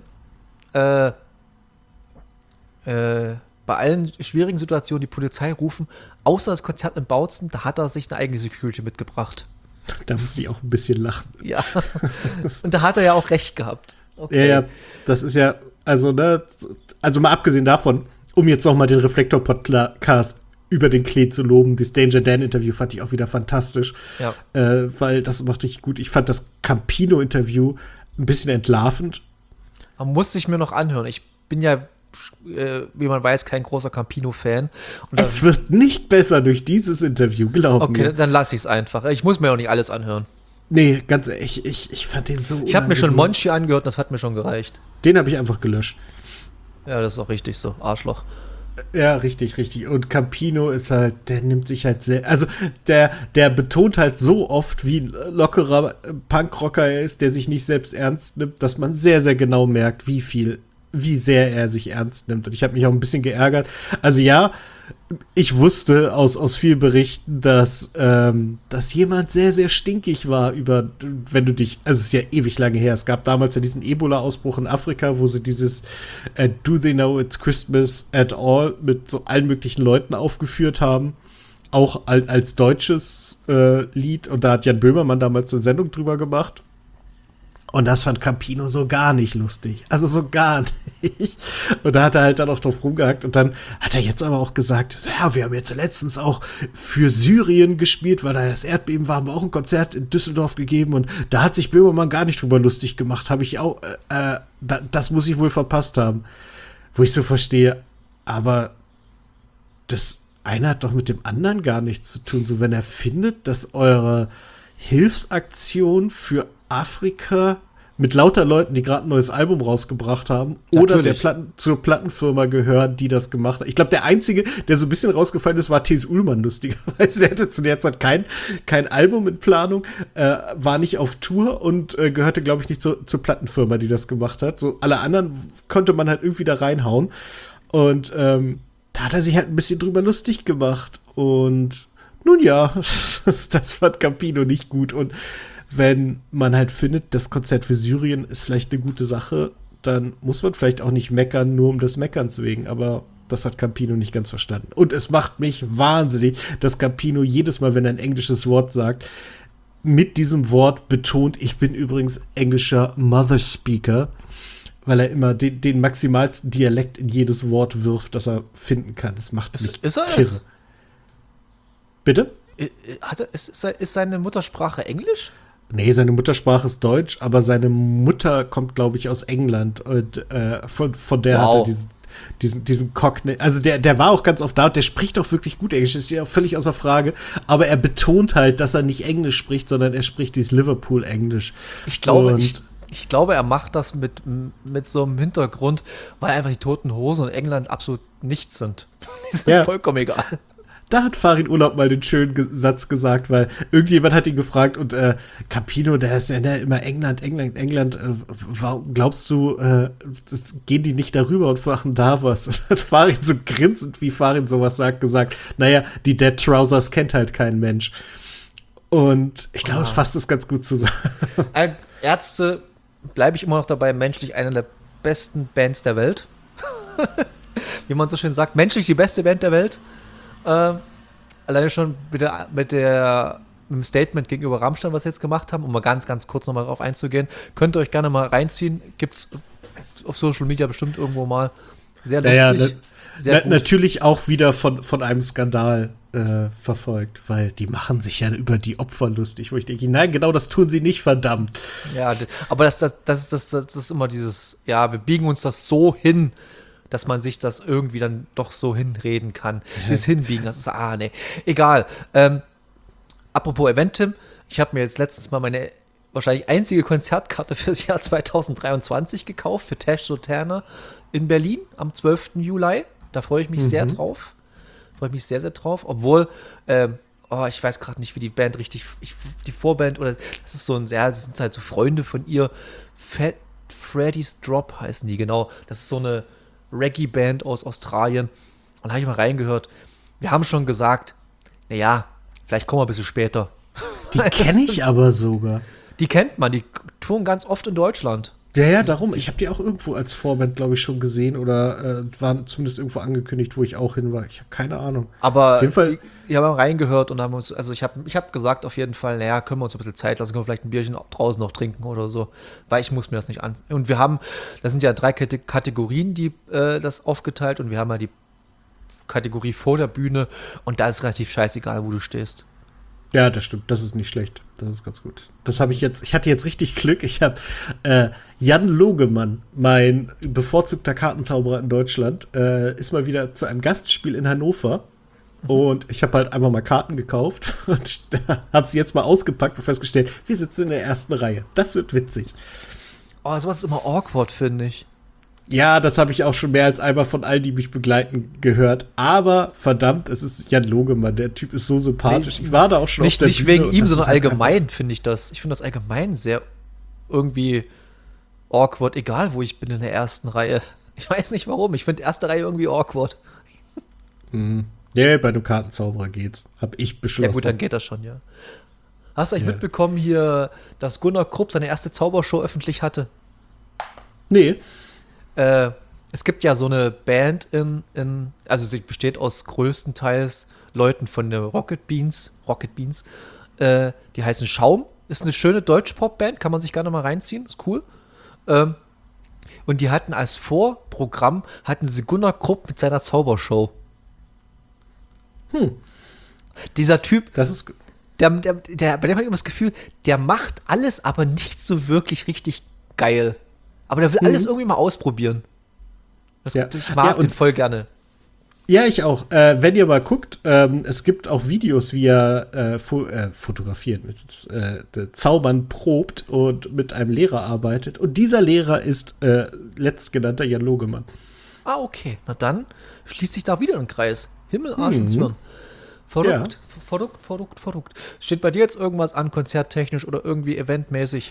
allen schwierigen Situationen die Polizei rufen, außer das Konzert in Bautzen, da hat er sich eine eigene Security mitgebracht. Sache. Da muss ich auch ein bisschen lachen. Ja. Und da hat er ja auch recht gehabt. Okay. Ja, das ist ja, also mal abgesehen davon, um jetzt noch mal den Reflektor-Podcast über den Klee zu loben, das Danger Dan-Interview fand ich auch wieder fantastisch, Ja. weil das macht richtig gut. Ich fand das Campino-Interview ein bisschen entlarvend. Man muss sich mir noch anhören. Ich bin ja wie man weiß, kein großer Campino-Fan. Es wird nicht besser durch dieses Interview, glaub mir. Okay, dann lasse ich es einfach. Ich muss mir auch nicht alles anhören. Nee, ganz ehrlich, ich fand den so Ich habe mir schon Monchi angehört, das hat mir schon gereicht. Den habe ich einfach gelöscht. Ja, das ist auch richtig so, Arschloch. Ja, richtig, richtig. Und Campino ist halt, der nimmt sich halt sehr, also der betont halt so oft, wie ein lockerer Punkrocker er ist, der sich nicht selbst ernst nimmt, dass man sehr, sehr genau merkt, wie sehr er sich ernst nimmt. Und ich habe mich auch ein bisschen geärgert. Also ja, ich wusste aus vielen Berichten, dass jemand sehr, sehr stinkig war über, wenn du dich, also es ist ja ewig lange her, es gab damals ja diesen Ebola-Ausbruch in Afrika, wo sie dieses Do They Know It's Christmas at All mit so allen möglichen Leuten aufgeführt haben. Auch als deutsches Lied. Und da hat Jan Böhmermann damals eine Sendung drüber gemacht. Und das fand Campino so gar nicht lustig. Also so gar nicht. Und da hat er halt dann auch drauf rumgehackt. Und dann hat er jetzt aber auch gesagt, ja, wir haben jetzt letztens auch für Syrien gespielt, weil da das Erdbeben war, haben wir auch ein Konzert in Düsseldorf gegeben. Und da hat sich Böhmermann gar nicht drüber lustig gemacht. Habe ich auch, das muss ich wohl verpasst haben. Wo ich so verstehe, aber das eine hat doch mit dem anderen gar nichts zu tun. So, wenn er findet, dass eure Hilfsaktion für Afrika mit lauter Leuten, die gerade ein neues Album rausgebracht haben, oder zur Plattenfirma gehören, die das gemacht hat. Ich glaube, der Einzige, der so ein bisschen rausgefallen ist, war T.S. Ullmann, lustigerweise. Der hatte zu der Zeit kein Album in Planung, war nicht auf Tour und gehörte, glaube ich, nicht zur Plattenfirma, die das gemacht hat. So alle anderen konnte man halt irgendwie da reinhauen. Und da hat er sich halt ein bisschen drüber lustig gemacht. Und nun ja, das fand Campino nicht gut. Und wenn man halt findet, das Konzert für Syrien ist vielleicht eine gute Sache, dann muss man vielleicht auch nicht meckern, nur um des Meckerns wegen. Aber das hat Campino nicht ganz verstanden. Und es macht mich wahnsinnig, dass Campino jedes Mal, wenn er ein englisches Wort sagt, mit diesem Wort betont, ich bin übrigens englischer Mother Speaker, weil er immer den maximalsten Dialekt in jedes Wort wirft, das er finden kann. Das macht mich Ist er kirre. es? Bitte? Ist seine Muttersprache Englisch? Nee, seine Muttersprache ist Deutsch, aber seine Mutter kommt, glaube ich, aus England. Und von der hat er diesen Cockney. Also der war auch ganz oft da und der spricht auch wirklich gut Englisch, ist ja auch völlig außer Frage. Aber er betont halt, dass er nicht Englisch spricht, sondern er spricht dieses Liverpool-Englisch. Ich glaube, er macht das mit so einem Hintergrund, weil einfach die Toten Hosen und England absolut nichts sind. Die sind vollkommen egal. Da hat Farin Urlaub mal den schönen Satz gesagt, weil irgendjemand hat ihn gefragt und Campino, der ist ja immer England, warum glaubst du, gehen die nicht darüber und machen da was? Und hat Farin so grinsend, wie Farin sowas sagt, gesagt, naja, die Dead Trousers kennt halt kein Mensch. Und ich glaube, es fasst es ganz gut zusammen. Ärzte, bleibe ich immer noch dabei, menschlich eine der besten Bands der Welt. Wie man so schön sagt, menschlich die beste Band der Welt. Alleine schon mit dem Statement gegenüber Rammstein, was sie jetzt gemacht haben, um mal ganz, ganz kurz nochmal drauf einzugehen. Könnt ihr euch gerne mal reinziehen. Gibt's auf Social Media bestimmt irgendwo mal. Sehr lustig. Sehr gut. Natürlich auch wieder von einem Skandal verfolgt, weil die machen sich ja über die Opfer lustig, wo ich denke, nein, genau das tun sie nicht, verdammt. Ja, aber das ist immer dieses, ja, wir biegen uns das so hin, dass man sich das irgendwie dann doch so hinreden kann. Dieses Hinbiegen, das ist, nee. Egal. Apropos Eventim, ich habe mir jetzt letztens mal meine wahrscheinlich einzige Konzertkarte für das Jahr 2023 gekauft, für Tash Sultana in Berlin am 12. Juli. Da freue ich mich sehr drauf. Freue mich sehr, sehr drauf. Obwohl, ich weiß gerade nicht, wie die Band die Vorband, oder das ist so das sind halt so Freunde von ihr. Freddy's Drop heißen die, genau. Das ist so eine Reggae-Band aus Australien. Und da habe ich mal reingehört. Wir haben schon gesagt, naja, vielleicht kommen wir ein bisschen später. Die kenne ich aber sogar. Die kennt man, die touren ganz oft in Deutschland. Ja, darum. Ich habe die auch irgendwo als Vorband, glaube ich, schon gesehen oder waren zumindest irgendwo angekündigt, wo ich auch hin war. Ich habe keine Ahnung. Aber auf jeden Fall, wir haben reingehört und haben uns, also ich hab gesagt auf jeden Fall, naja, können wir uns ein bisschen Zeit lassen, können wir vielleicht ein Bierchen draußen noch trinken oder so, weil ich muss mir das nicht an. Und das sind ja 3 Kategorien, die das aufgeteilt, und wir haben ja die Kategorie vor der Bühne und da ist relativ scheißegal, wo du stehst. Ja, das stimmt. Das ist nicht schlecht. Das ist ganz gut. Das habe ich jetzt. Ich hatte jetzt richtig Glück. Ich habe Jan Logemann, mein bevorzugter Kartenzauberer in Deutschland, ist mal wieder zu einem Gastspiel in Hannover. Und ich habe halt einfach mal Karten gekauft und habe sie jetzt mal ausgepackt und festgestellt, wir sitzen in der ersten Reihe. Das wird witzig. Oh, sowas ist immer awkward, finde ich. Ja, das habe ich auch schon mehr als einmal von allen, die mich begleiten, gehört. Aber verdammt, es ist Jan Logemann. Der Typ ist so sympathisch. Ich war da auch schon Nicht, auf der nicht Bühne wegen und ihm, das sondern ist halt allgemein finde ich das. Ich finde das allgemein sehr irgendwie awkward, egal wo ich bin in der ersten Reihe. Ich weiß nicht warum. Ich finde erste Reihe irgendwie awkward. Ja, bei einem Kartenzauberer geht's. Hab ich beschlossen. Ja gut, dann geht das schon, ja. Hast du eigentlich Ja. mitbekommen hier, dass Gunnar Krupp seine erste Zaubershow öffentlich hatte? Nee. Es gibt ja so eine Band also sie besteht aus größtenteils Leuten von der Rocket Beans, die heißen Schaum, ist eine schöne Deutsch-Pop-Band, kann man sich gerne mal reinziehen, ist cool. Und die hatten als Vorprogramm, sie Gunnar Krupp mit seiner Zaubershow. Dieser Typ, Das ist. bei dem habe ich immer das Gefühl, der macht alles, aber nicht so wirklich richtig geil. Aber der will alles irgendwie mal ausprobieren. Ja. Ich mag Ja, den voll gerne. Ja, ich auch. Wenn ihr mal guckt, es gibt auch Videos, wie er fotografiert, Zaubern probt und mit einem Lehrer arbeitet. Und dieser Lehrer ist letztgenannter Jan Logemann. Ah, okay. Na dann schließt sich da wieder ein Kreis. Himmel, Arsch und Zwirn. Verrückt, verrückt. Steht bei dir jetzt irgendwas an, konzerttechnisch oder irgendwie eventmäßig?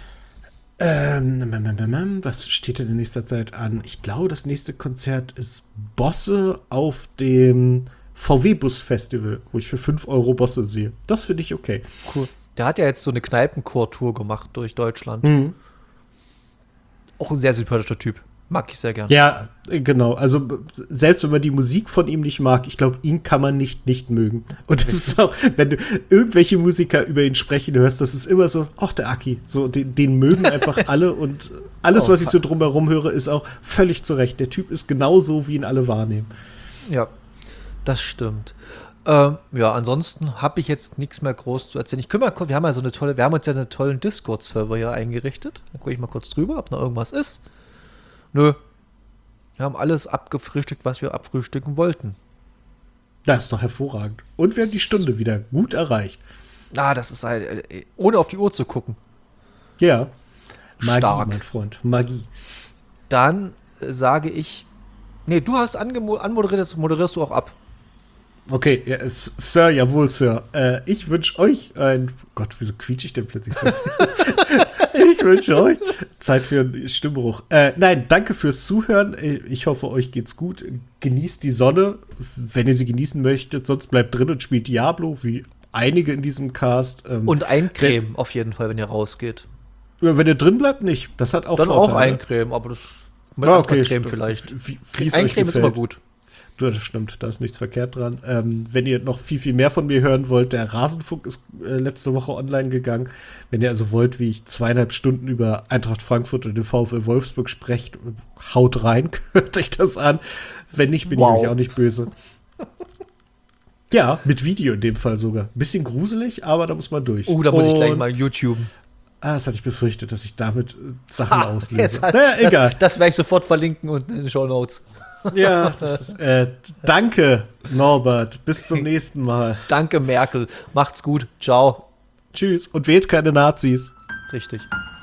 Was steht denn in nächster Zeit an? Ich glaube, das nächste Konzert ist Bosse auf dem VW-Bus-Festival, wo ich für 5 Euro Bosse sehe. Das finde ich okay. Cool. Der hat ja jetzt so eine Kneipenchor-Tour gemacht durch Deutschland. Auch ein sehr sympathischer Typ. Mag ich sehr gerne. Ja, genau. Also selbst wenn man die Musik von ihm nicht mag, ich glaube, ihn kann man nicht mögen. Und das ist auch, wenn du irgendwelche Musiker über ihn sprechen hörst, das ist immer so, ach, der Aki. So, den mögen einfach alle und alles, was ich so drumherum höre, ist auch völlig zurecht. Der Typ ist genauso, wie ihn alle wahrnehmen. Ja, das stimmt. Ja, ansonsten habe ich jetzt nichts mehr groß zu erzählen. Wir haben uns ja einen tollen Discord-Server hier eingerichtet. Da gucke ich mal kurz drüber, ob noch irgendwas ist. Nö. Wir haben alles abgefrühstückt, was wir abfrühstücken wollten. Das ist doch hervorragend. Und wir haben die Stunde wieder gut erreicht. Das ist halt, ohne auf die Uhr zu gucken. Ja. Magie, Stark. mein Freund. Magie. Dann sage ich, nee, du hast anmoderiert, das moderierst du auch ab. Okay, ja, Sir, jawohl, Sir. Ich wünsche euch Gott, wieso quietsche ich denn plötzlich so? Ich wünsche euch Zeit für einen Stimmbruch. Nein, danke fürs Zuhören. Ich hoffe, euch geht's gut. Genießt die Sonne, wenn ihr sie genießen möchtet. Sonst bleibt drin und spielt Diablo, wie einige in diesem Cast. Und eincremen auf jeden Fall, wenn ihr rausgeht. Wenn ihr drin bleibt, nicht. Das hat auch Dann Vorteile. auch eincremen, aber das mit Okay, vielleicht. Wie es euch Eincremen ist immer gefällt. gut. Das stimmt, da ist nichts verkehrt dran. Wenn ihr noch viel mehr von mir hören wollt, der Rasenfunk ist letzte Woche online gegangen. Wenn ihr also wollt, wie ich 2,5 Stunden über Eintracht Frankfurt und den VfL Wolfsburg sprecht, haut rein, hört euch das an. Wenn nicht, bin ich euch auch nicht böse. Ja, mit Video in dem Fall sogar. Bisschen gruselig, aber da muss man durch. Da muss ich gleich mal YouTube. Das hatte ich befürchtet, dass ich damit Sachen auslöse. Egal. Das werde ich sofort verlinken und in den Shownotes. Ja, danke, Norbert. Bis zum nächsten Mal. Danke, Merkel. Macht's gut. Ciao. Tschüss und wählt keine Nazis. Richtig.